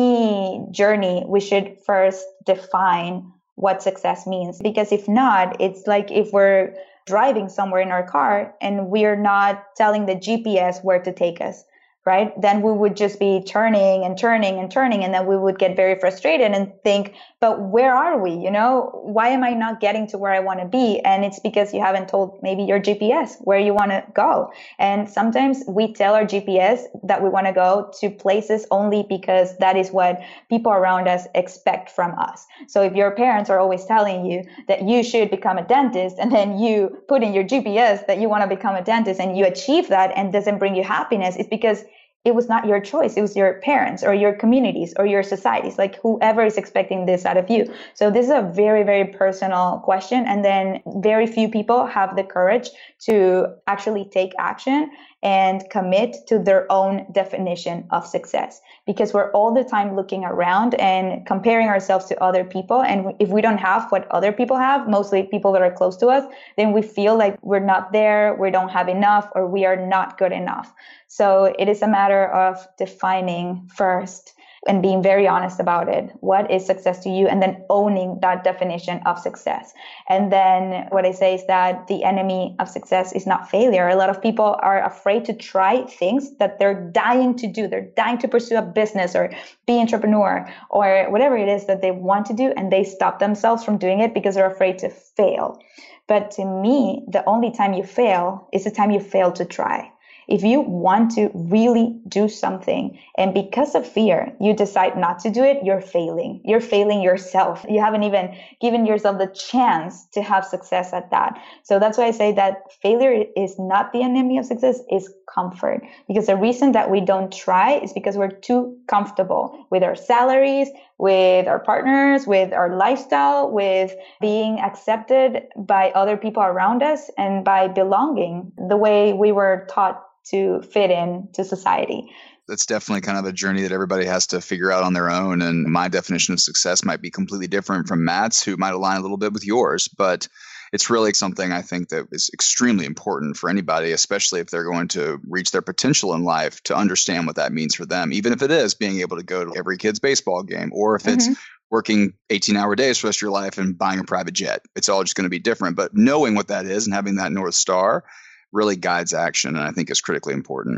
[SPEAKER 11] any journey, we should first define what success means. Because if not, it's like if we're driving somewhere in our car and we're not telling the G P S where to take us, right? Then we would just be turning and turning and turning, and then we would get very frustrated and think, but where are we? You know, why am I not getting to where I want to be? And it's because you haven't told maybe your G P S where you want to go. And sometimes we tell our G P S that we want to go to places only because that is what people around us expect from us. So if your parents are always telling you that you should become a dentist, and then you put in your G P S that you want to become a dentist and you achieve that and doesn't bring you happiness, it's because it was not your choice. It was your parents or your communities or your societies, like whoever is expecting this out of you. So this is a very, very personal question. And then very few people have the courage to actually take action and commit to their own definition of success, because we're all the time looking around and comparing ourselves to other people. And if we don't have what other people have, mostly people that are close to us, then we feel like we're not there, we don't have enough, or we are not good enough. So it is a matter of defining first and being very honest about it. What is success to you? And then owning that definition of success. And then what I say is that the enemy of success is not failure. A lot of people are afraid to try things that they're dying to do. They're dying to pursue a business or be an entrepreneur or whatever it is that they want to do. And they stop themselves from doing it because they're afraid to fail. But to me, the only time you fail is the time you fail to try. If you want to really do something and because of fear, you decide not to do it, you're failing. You're failing yourself. You haven't even given yourself the chance to have success at that. So that's why I say that failure is not the enemy of success, is comfort. Because the reason that we don't try is because we're too comfortable with our salaries, with our partners, with our lifestyle, with being accepted by other people around us, and by belonging the way we were taught to fit in to society.
[SPEAKER 12] That's definitely kind of a journey that everybody has to figure out on their own. And my definition of success might be completely different from Matt's, who might align a little bit with yours. But it's really something I think that is extremely important for anybody, especially if they're going to reach their potential in life, to understand what that means for them, even if it is being able to go to every kid's baseball game, or if it's mm-hmm. working eighteen hour days for the rest of your life and buying a private jet. It's all just going to be different. But knowing what that is and having that North Star really guides action, and I think is critically important.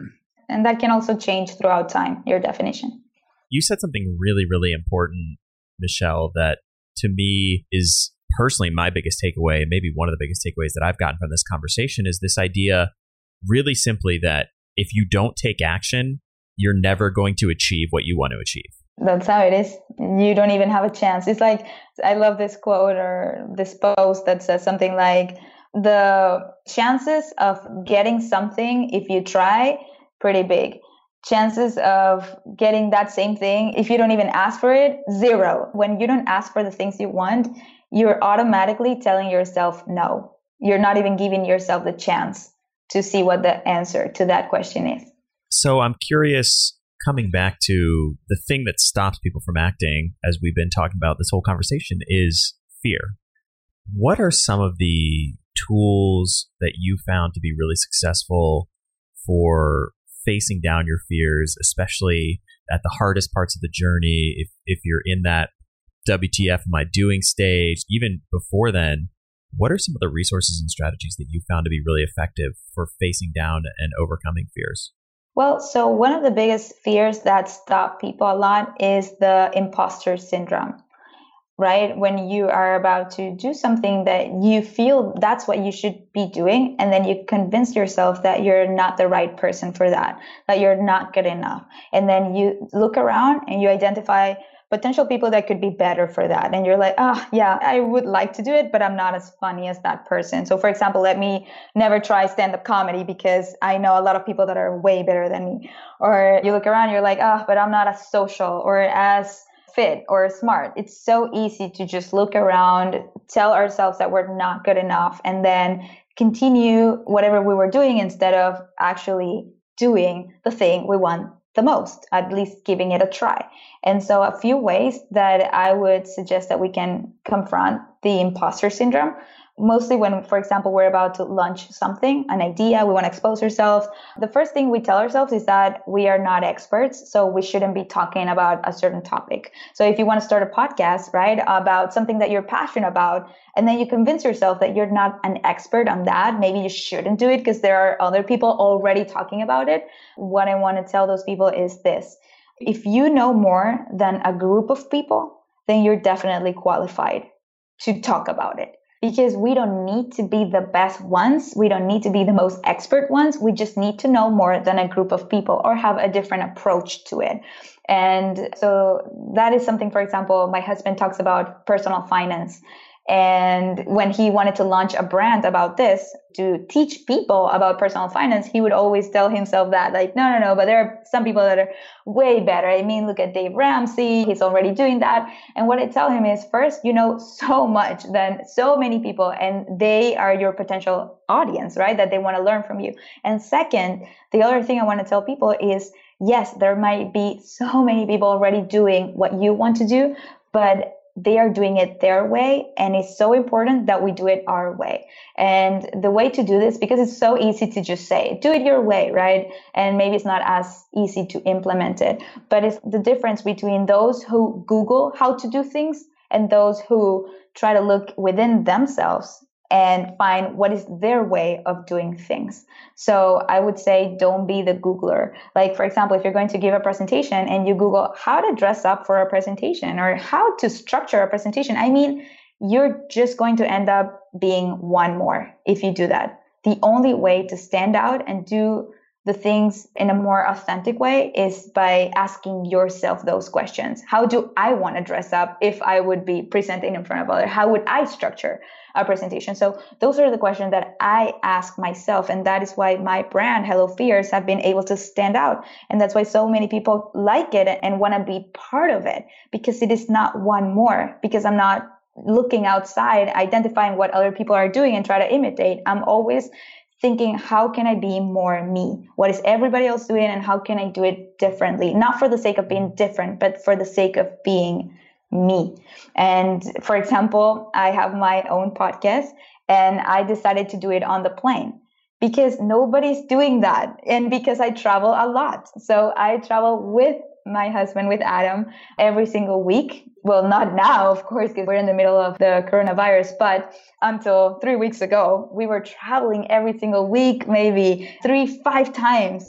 [SPEAKER 11] And that can also change throughout time, your definition.
[SPEAKER 5] You said something really, really important, Michelle, that to me is personally my biggest takeaway, maybe one of the biggest takeaways that I've gotten from this conversation is this idea, really simply, that if you don't take action, you're never going to achieve what you want to achieve.
[SPEAKER 11] That's how it is. You don't even have a chance. It's like, I love this quote or this post that says something like, the chances of getting something if you try, pretty big. Chances of getting that same thing, if you don't even ask for it, zero. When you don't ask for the things you want, you're automatically telling yourself no. You're not even giving yourself the chance to see what the answer to that question is.
[SPEAKER 5] So I'm curious, coming back to the thing that stops people from acting, as we've been talking about this whole conversation, is fear. What are some of the tools that you found to be really successful for facing down your fears, especially at the hardest parts of the journey? If if you're in that W T F am I doing stage, even before then, what are some of the resources and strategies that you found to be really effective for facing down and overcoming fears?
[SPEAKER 11] Well, so one of the biggest fears that stop people a lot is the imposter syndrome, right? When you are about to do something that you feel that's what you should be doing, and then you convince yourself that you're not the right person for that, that you're not good enough. And then you look around and you identify potential people that could be better for that. And you're like, oh, yeah, I would like to do it, but I'm not as funny as that person. So for example, let me never try stand-up comedy because I know a lot of people that are way better than me. Or you look around, you're like, oh, but I'm not as social or as fit or smart. It's so easy to just look around, tell ourselves that we're not good enough, and then continue whatever we were doing instead of actually doing the thing we want the most, at least giving it a try. And so a few ways that I would suggest that we can confront the imposter syndrome, mostly when, for example, we're about to launch something, an idea, we want to expose ourselves. The first thing we tell ourselves is that we are not experts, so we shouldn't be talking about a certain topic. So if you want to start a podcast, right, about something that you're passionate about, and then you convince yourself that you're not an expert on that, maybe you shouldn't do it because there are other people already talking about it. What I want to tell those people is this. If you know more than a group of people, then you're definitely qualified to talk about it. Because we don't need to be the best ones. We don't need to be the most expert ones. We just need to know more than a group of people or have a different approach to it. And so that is something, for example, my husband talks about personal finance. And when he wanted to launch a brand about this to teach people about personal finance, he would always tell himself that, like, no, no, no, but there are some people that are way better. I mean, look at Dave Ramsey. He's already doing that. And what I tell him is, first, you know so much than so many people, and they are your potential audience, right? That they want to learn from you. And second, the other thing I want to tell people is, yes, there might be so many people already doing what you want to do, but they are doing it their way, and it's so important that we do it our way. And the way to do this, because it's so easy to just say, do it your way, right? And maybe it's not as easy to implement it, but it's the difference between those who Google how to do things and those who try to look within themselves and find what is their way of doing things. So I would say, don't be the Googler. Like, for example, if you're going to give a presentation and you Google how to dress up for a presentation or how to structure a presentation, I mean, you're just going to end up being one more if you do that. The only way to stand out and do the things in a more authentic way is by asking yourself those questions. How do I want to dress up if I would be presenting in front of others? How would I structure a presentation? So those are the questions that I ask myself. And that is why my brand, Hello Fears, have been able to stand out. And that's why so many people like it and want to be part of it, because it is not one more, because I'm not looking outside, identifying what other people are doing and try to imitate. I'm always thinking, how can I be more me? What is everybody else doing, and how can I do it differently? Not for the sake of being different, but for the sake of being me. And for example, I have my own podcast, and I decided to do it on the plane because nobody's doing that, and because I travel a lot. So I travel with my husband, with Adam, every single week. Well, not now, of course, because we're in the middle of the coronavirus, but until three weeks ago, we were traveling every single week, maybe three, five times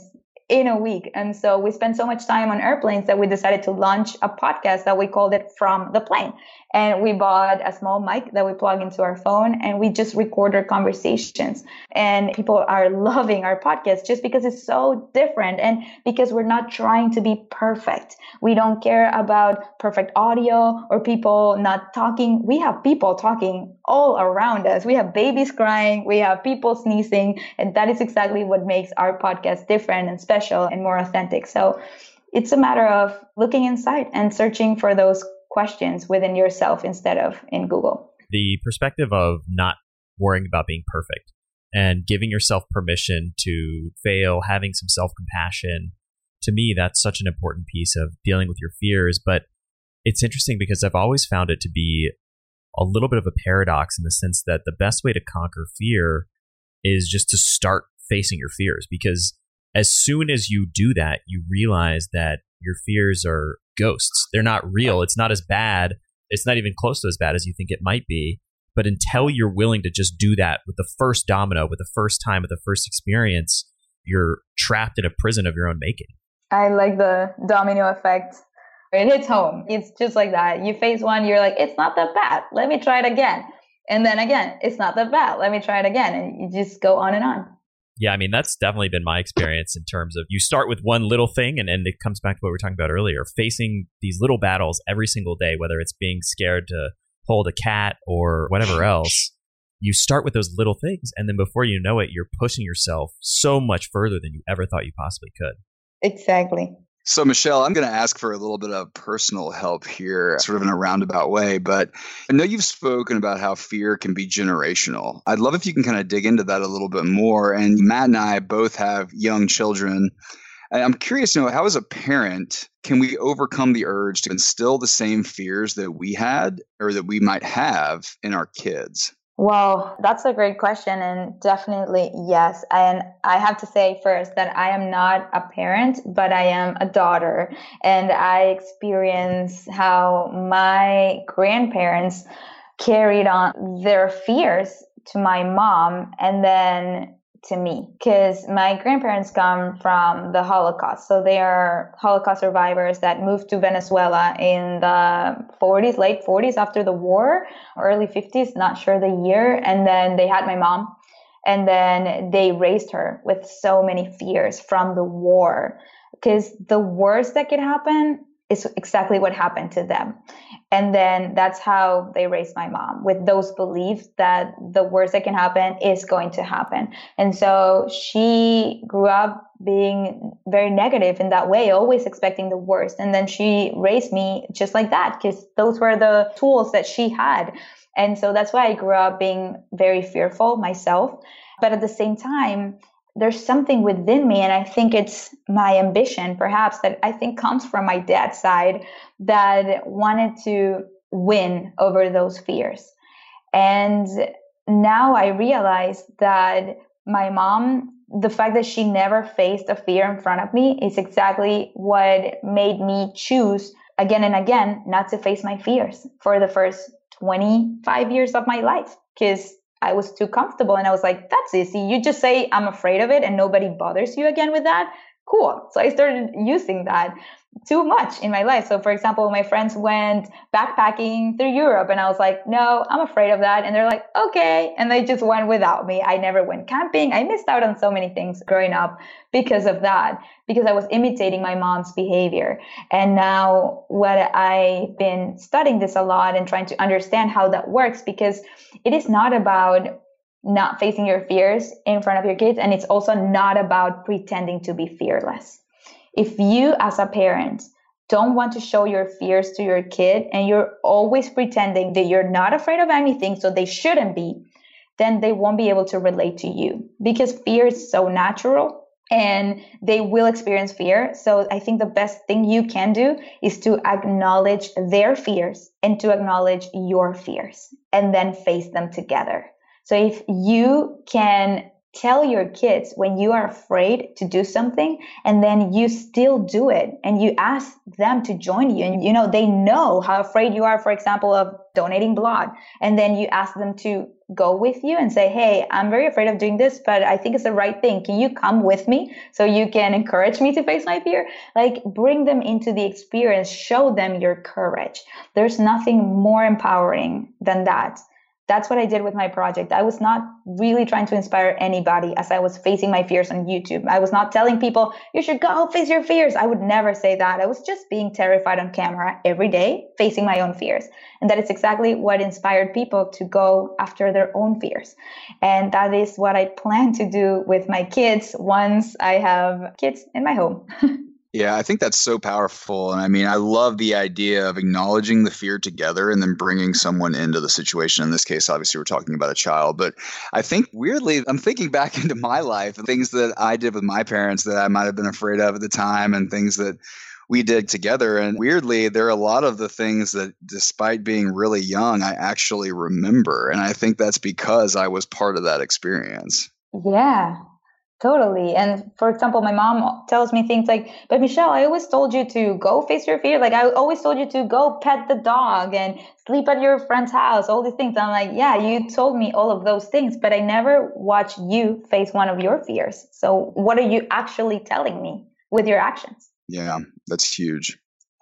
[SPEAKER 11] in a week. And so we spent so much time on airplanes that we decided to launch a podcast that we called it From the Plane. And we bought a small mic that we plug into our phone, and we just record our conversations. And people are loving our podcast just because it's so different and because we're not trying to be perfect. We don't care about perfect audio or people not talking. We have people talking all around us. We have babies crying. We have people sneezing. And that is exactly what makes our podcast different and special and more authentic. So it's a matter of looking inside and searching for those questions within yourself instead of in Google.
[SPEAKER 5] The perspective of not worrying about being perfect and giving yourself permission to fail, having some self-compassion, to me, that's such an important piece of dealing with your fears. But it's interesting because I've always found it to be a little bit of a paradox in the sense that the best way to conquer fear is just to start facing your fears, because as soon as you do that, you realize that your fears are ghosts. They're not real. It's not as bad. It's not even close to as bad as you think it might be. But until you're willing to just do that with the first domino, with the first time, with the first experience, you're trapped in a prison of your own making.
[SPEAKER 11] I like the domino effect. It hits home. It's just like that. You face one, you're like, it's not that bad. Let me try it again. And then again, it's not that bad. Let me try it again. And you just go on and on.
[SPEAKER 5] Yeah, I mean, that's definitely been my experience in terms of you start with one little thing, and, and it comes back to what we were talking about earlier, facing these little battles every single day, whether it's being scared to hold a cat or whatever else. You start with those little things, and then before you know it, you're pushing yourself so much further than you ever thought you possibly could.
[SPEAKER 11] Exactly.
[SPEAKER 12] So, Michelle, I'm going to ask for a little bit of personal help here, sort of in a roundabout way, but I know you've spoken about how fear can be generational. I'd love if you can kind of dig into that a little bit more. And Matt and I both have young children. And I'm curious to know, how as a parent, can we overcome the urge to instill the same fears that we had or that we might have in our kids?
[SPEAKER 11] Well, that's a great question, and definitely yes. And I have to say first that I am not a parent, but I am a daughter, and I experience how my grandparents carried on their fears to my mom and then to me, because my grandparents come from the Holocaust. So they are Holocaust survivors that moved to Venezuela in the forties, late forties after the war, early fifties, not sure the year. And then they had my mom, and then they raised her with so many fears from the war, because the worst that could happen is exactly what happened to them. And then that's how they raised my mom, with those beliefs that the worst that can happen is going to happen. And so she grew up being very negative in that way, always expecting the worst. And then she raised me just like that, because those were the tools that she had. And so that's why I grew up being very fearful myself. But at the same time, there's something within me, and I think it's my ambition, perhaps, that I think comes from my dad's side, that wanted to win over those fears. And now I realize that my mom, the fact that she never faced a fear in front of me is exactly what made me choose again and again not to face my fears for the first twenty-five years of my life, because I was too comfortable, and I was like, that's easy. You just say, I'm afraid of it, and nobody bothers you again with that. Cool. So I started using that too much in my life. So for example, my friends went backpacking through Europe, and I was like, no, I'm afraid of that. And they're like, okay. And they just went without me. I never went camping. I missed out on so many things growing up because of that, because I was imitating my mom's behavior. And now what I've been studying this a lot and trying to understand how that works, because it is not about not facing your fears in front of your kids. And it's also not about pretending to be fearless. If you as a parent don't want to show your fears to your kid, and you're always pretending that you're not afraid of anything, so they shouldn't be, then they won't be able to relate to you, because fear is so natural and they will experience fear. So I think the best thing you can do is to acknowledge their fears and to acknowledge your fears, and then face them together. So if you can tell your kids when you are afraid to do something, and then you still do it, and you ask them to join you, and you know they know how afraid you are, for example, of donating blood, and then you ask them to go with you and say, hey, I'm very afraid of doing this, but I think it's the right thing. Can you come with me so you can encourage me to face my fear? Like, bring them into the experience, show them your courage. There's nothing more empowering than that. That's what I did with my project. I was not really trying to inspire anybody as I was facing my fears on YouTube. I was not telling people, you should go face your fears. I would never say that. I was just being terrified on camera every day, facing my own fears. And that is exactly what inspired people to go after their own fears. And that is what I plan to do with my kids once I have kids in my home.
[SPEAKER 12] Yeah, I think that's so powerful. And I mean, I love the idea of acknowledging the fear together and then bringing someone into the situation. In this case, obviously, we're talking about a child. But I think weirdly, I'm thinking back into my life and things that I did with my parents that I might have been afraid of at the time and things that we did together. And weirdly, there are a lot of the things that, despite being really young, I actually remember. And I think that's because I was part of that experience.
[SPEAKER 11] Yeah. Totally. And for example, my mom tells me things like, but Michelle, I always told you to go face your fear. Like, I always told you to go pet the dog and sleep at your friend's house, all these things. I'm like, yeah, you told me all of those things, but I never watched you face one of your fears. So what are you actually telling me with your actions?
[SPEAKER 12] Yeah, that's huge.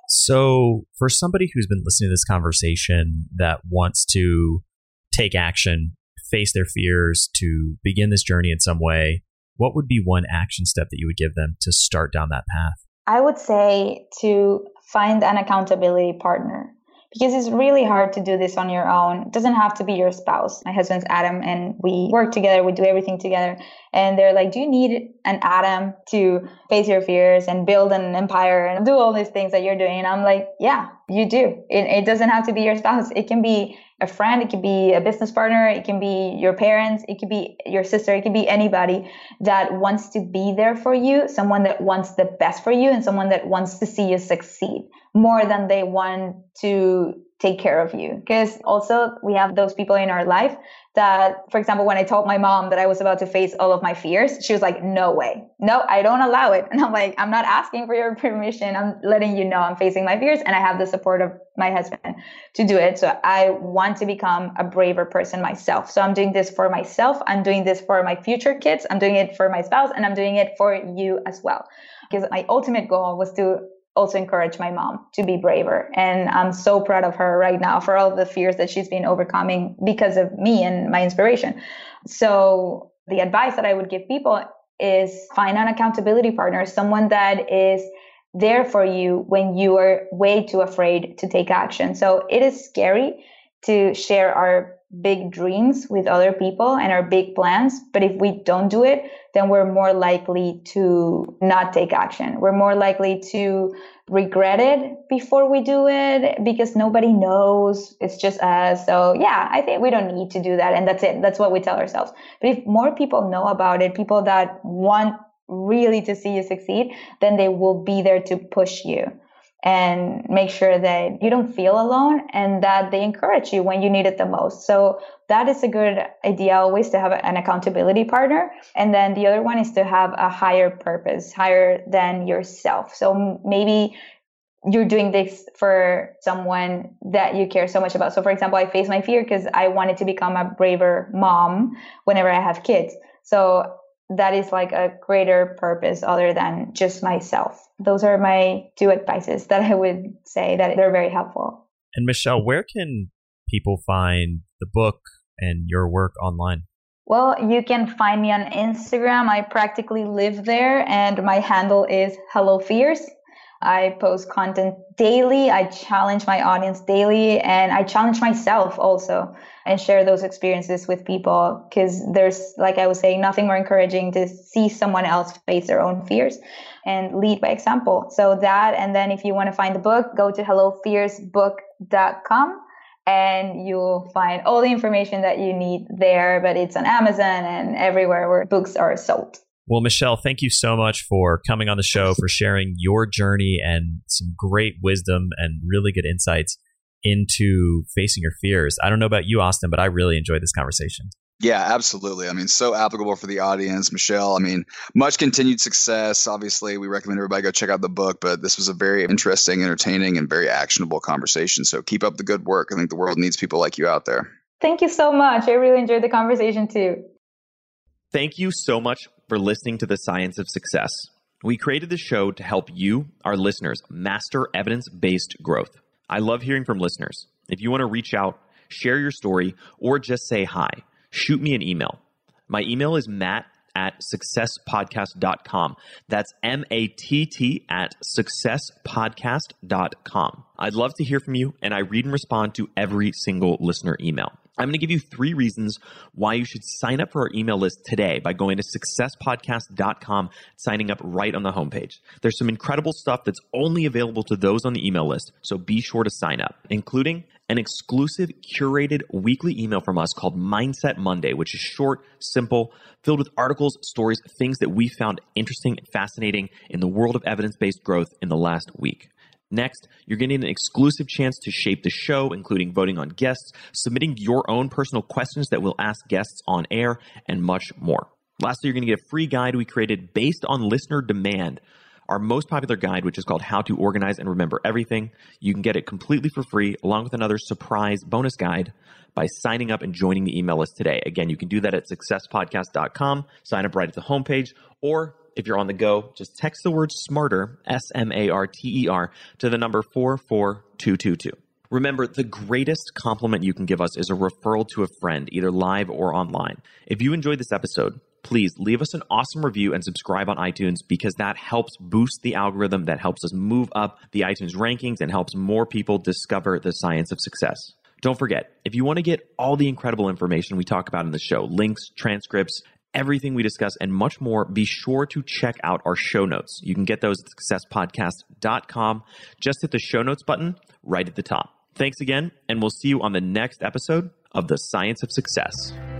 [SPEAKER 5] So for somebody who's been listening to this conversation that wants to take action, face their fears, to begin this journey in some way, what would be one action step that you would give them to start down that path?
[SPEAKER 11] I would say to find an accountability partner, because it's really hard to do this on your own. It doesn't have to be your spouse. My husband's Adam, and we work together. We do everything together. And they're like, do you need an Adam to face your fears and build an empire and do all these things that you're doing? And I'm like, yeah, you do. It, it doesn't have to be your spouse. It can be a friend. It could be a business partner. It can be your parents. It could be your sister. It could be anybody that wants to be there for you, someone that wants the best for you, and someone that wants to see you succeed more than they want to take care of you. Because also we have those people in our life that, for example, when I told my mom that I was about to face all of my fears, she was like, no way. No, I don't allow it. And I'm like, I'm not asking for your permission. I'm letting you know I'm facing my fears, and I have the support of my husband to do it. So I want to become a braver person myself. So I'm doing this for myself. I'm doing this for my future kids. I'm doing it for my spouse, and I'm doing it for you as well. Because my ultimate goal was to also encourage my mom to be braver. And I'm so proud of her right now for all the fears that she's been overcoming because of me and my inspiration. So the advice that I would give people is find an accountability partner, someone that is there for you when you are way too afraid to take action. So it is scary to share our big dreams with other people and our big plans. But if we don't do it, then we're more likely to not take action. We're more likely to regret it before we do it because nobody knows. It's just us. So yeah, I think we don't need to do that. And that's it. That's what we tell ourselves. But if more people know about it, people that want really to see you succeed, then they will be there to push you and make sure that you don't feel alone and that they encourage you when you need it the most. So that is a good idea always, to have an accountability partner. And then the other one is to have a higher purpose, higher than yourself. So maybe you're doing this for someone that you care so much about. So for example, I face my fear because I wanted to become a braver mom whenever I have kids. So that is like a greater purpose other than just myself. Those are my two advices that I would say that they're very helpful.
[SPEAKER 5] And Michelle, where can people find the book and your work online?
[SPEAKER 11] Well, you can find me on Instagram. I practically live there, and my handle is Hello Fears. I post content daily. I challenge my audience daily, and I challenge myself also and share those experiences with people, because there's, like I was saying, nothing more encouraging to see someone else face their own fears and lead by example. So that, and then if you want to find the book, go to hello fears book dot com and you'll find all the information that you need there, but it's on Amazon and everywhere where books are sold.
[SPEAKER 5] Well, Michelle, thank you so much for coming on the show, for sharing your journey and some great wisdom and really good insights into facing your fears. I don't know about you, Austin, but I really enjoyed this conversation.
[SPEAKER 12] Yeah, absolutely. I mean, so applicable for the audience. Michelle, I mean, much continued success. Obviously, we recommend everybody go check out the book, but this was a very interesting, entertaining, and very actionable conversation. So keep up the good work. I think the world needs people like you out there.
[SPEAKER 11] Thank you so much. I really enjoyed the conversation too.
[SPEAKER 10] Thank you so much for listening to The Science of Success. We created the show to help you, our listeners, master evidence-based growth. I love hearing from listeners. If you want to reach out, share your story, or just say hi, shoot me an email. My email is matt at success podcast dot com. That's M A T T at success podcast dot com. I'd love to hear from you, and I read and respond to every single listener email. I'm going to give you three reasons why you should sign up for our email list today by going to success podcast dot com, signing up right on the homepage. There's some incredible stuff that's only available to those on the email list, so be sure to sign up, including an exclusive curated weekly email from us called Mindset Monday, which is short, simple, filled with articles, stories, things that we found interesting and fascinating in the world of evidence-based growth in the last week. Next, you're getting an exclusive chance to shape the show, including voting on guests, submitting your own personal questions that we'll ask guests on air, and much more. Lastly, you're going to get a free guide we created based on listener demand, our most popular guide, which is called How to Organize and Remember Everything. You can get it completely for free, along with another surprise bonus guide by signing up and joining the email list today. Again, you can do that at success podcast dot com, sign up right at the homepage, or if you're on the go, just text the word SMARTER, S M A R T E R, to the number four four two two two. Remember, the greatest compliment you can give us is a referral to a friend, either live or online. If you enjoyed this episode, please leave us an awesome review and subscribe on iTunes, because that helps boost the algorithm, that helps us move up the iTunes rankings and helps more people discover the science of success. Don't forget, if you want to get all the incredible information we talk about in the show, links, transcripts, everything we discuss, and much more, be sure to check out our show notes. You can get those at success podcast dot com. Just hit the show notes button right at the top. Thanks again, and we'll see you on the next episode of The Science of Success.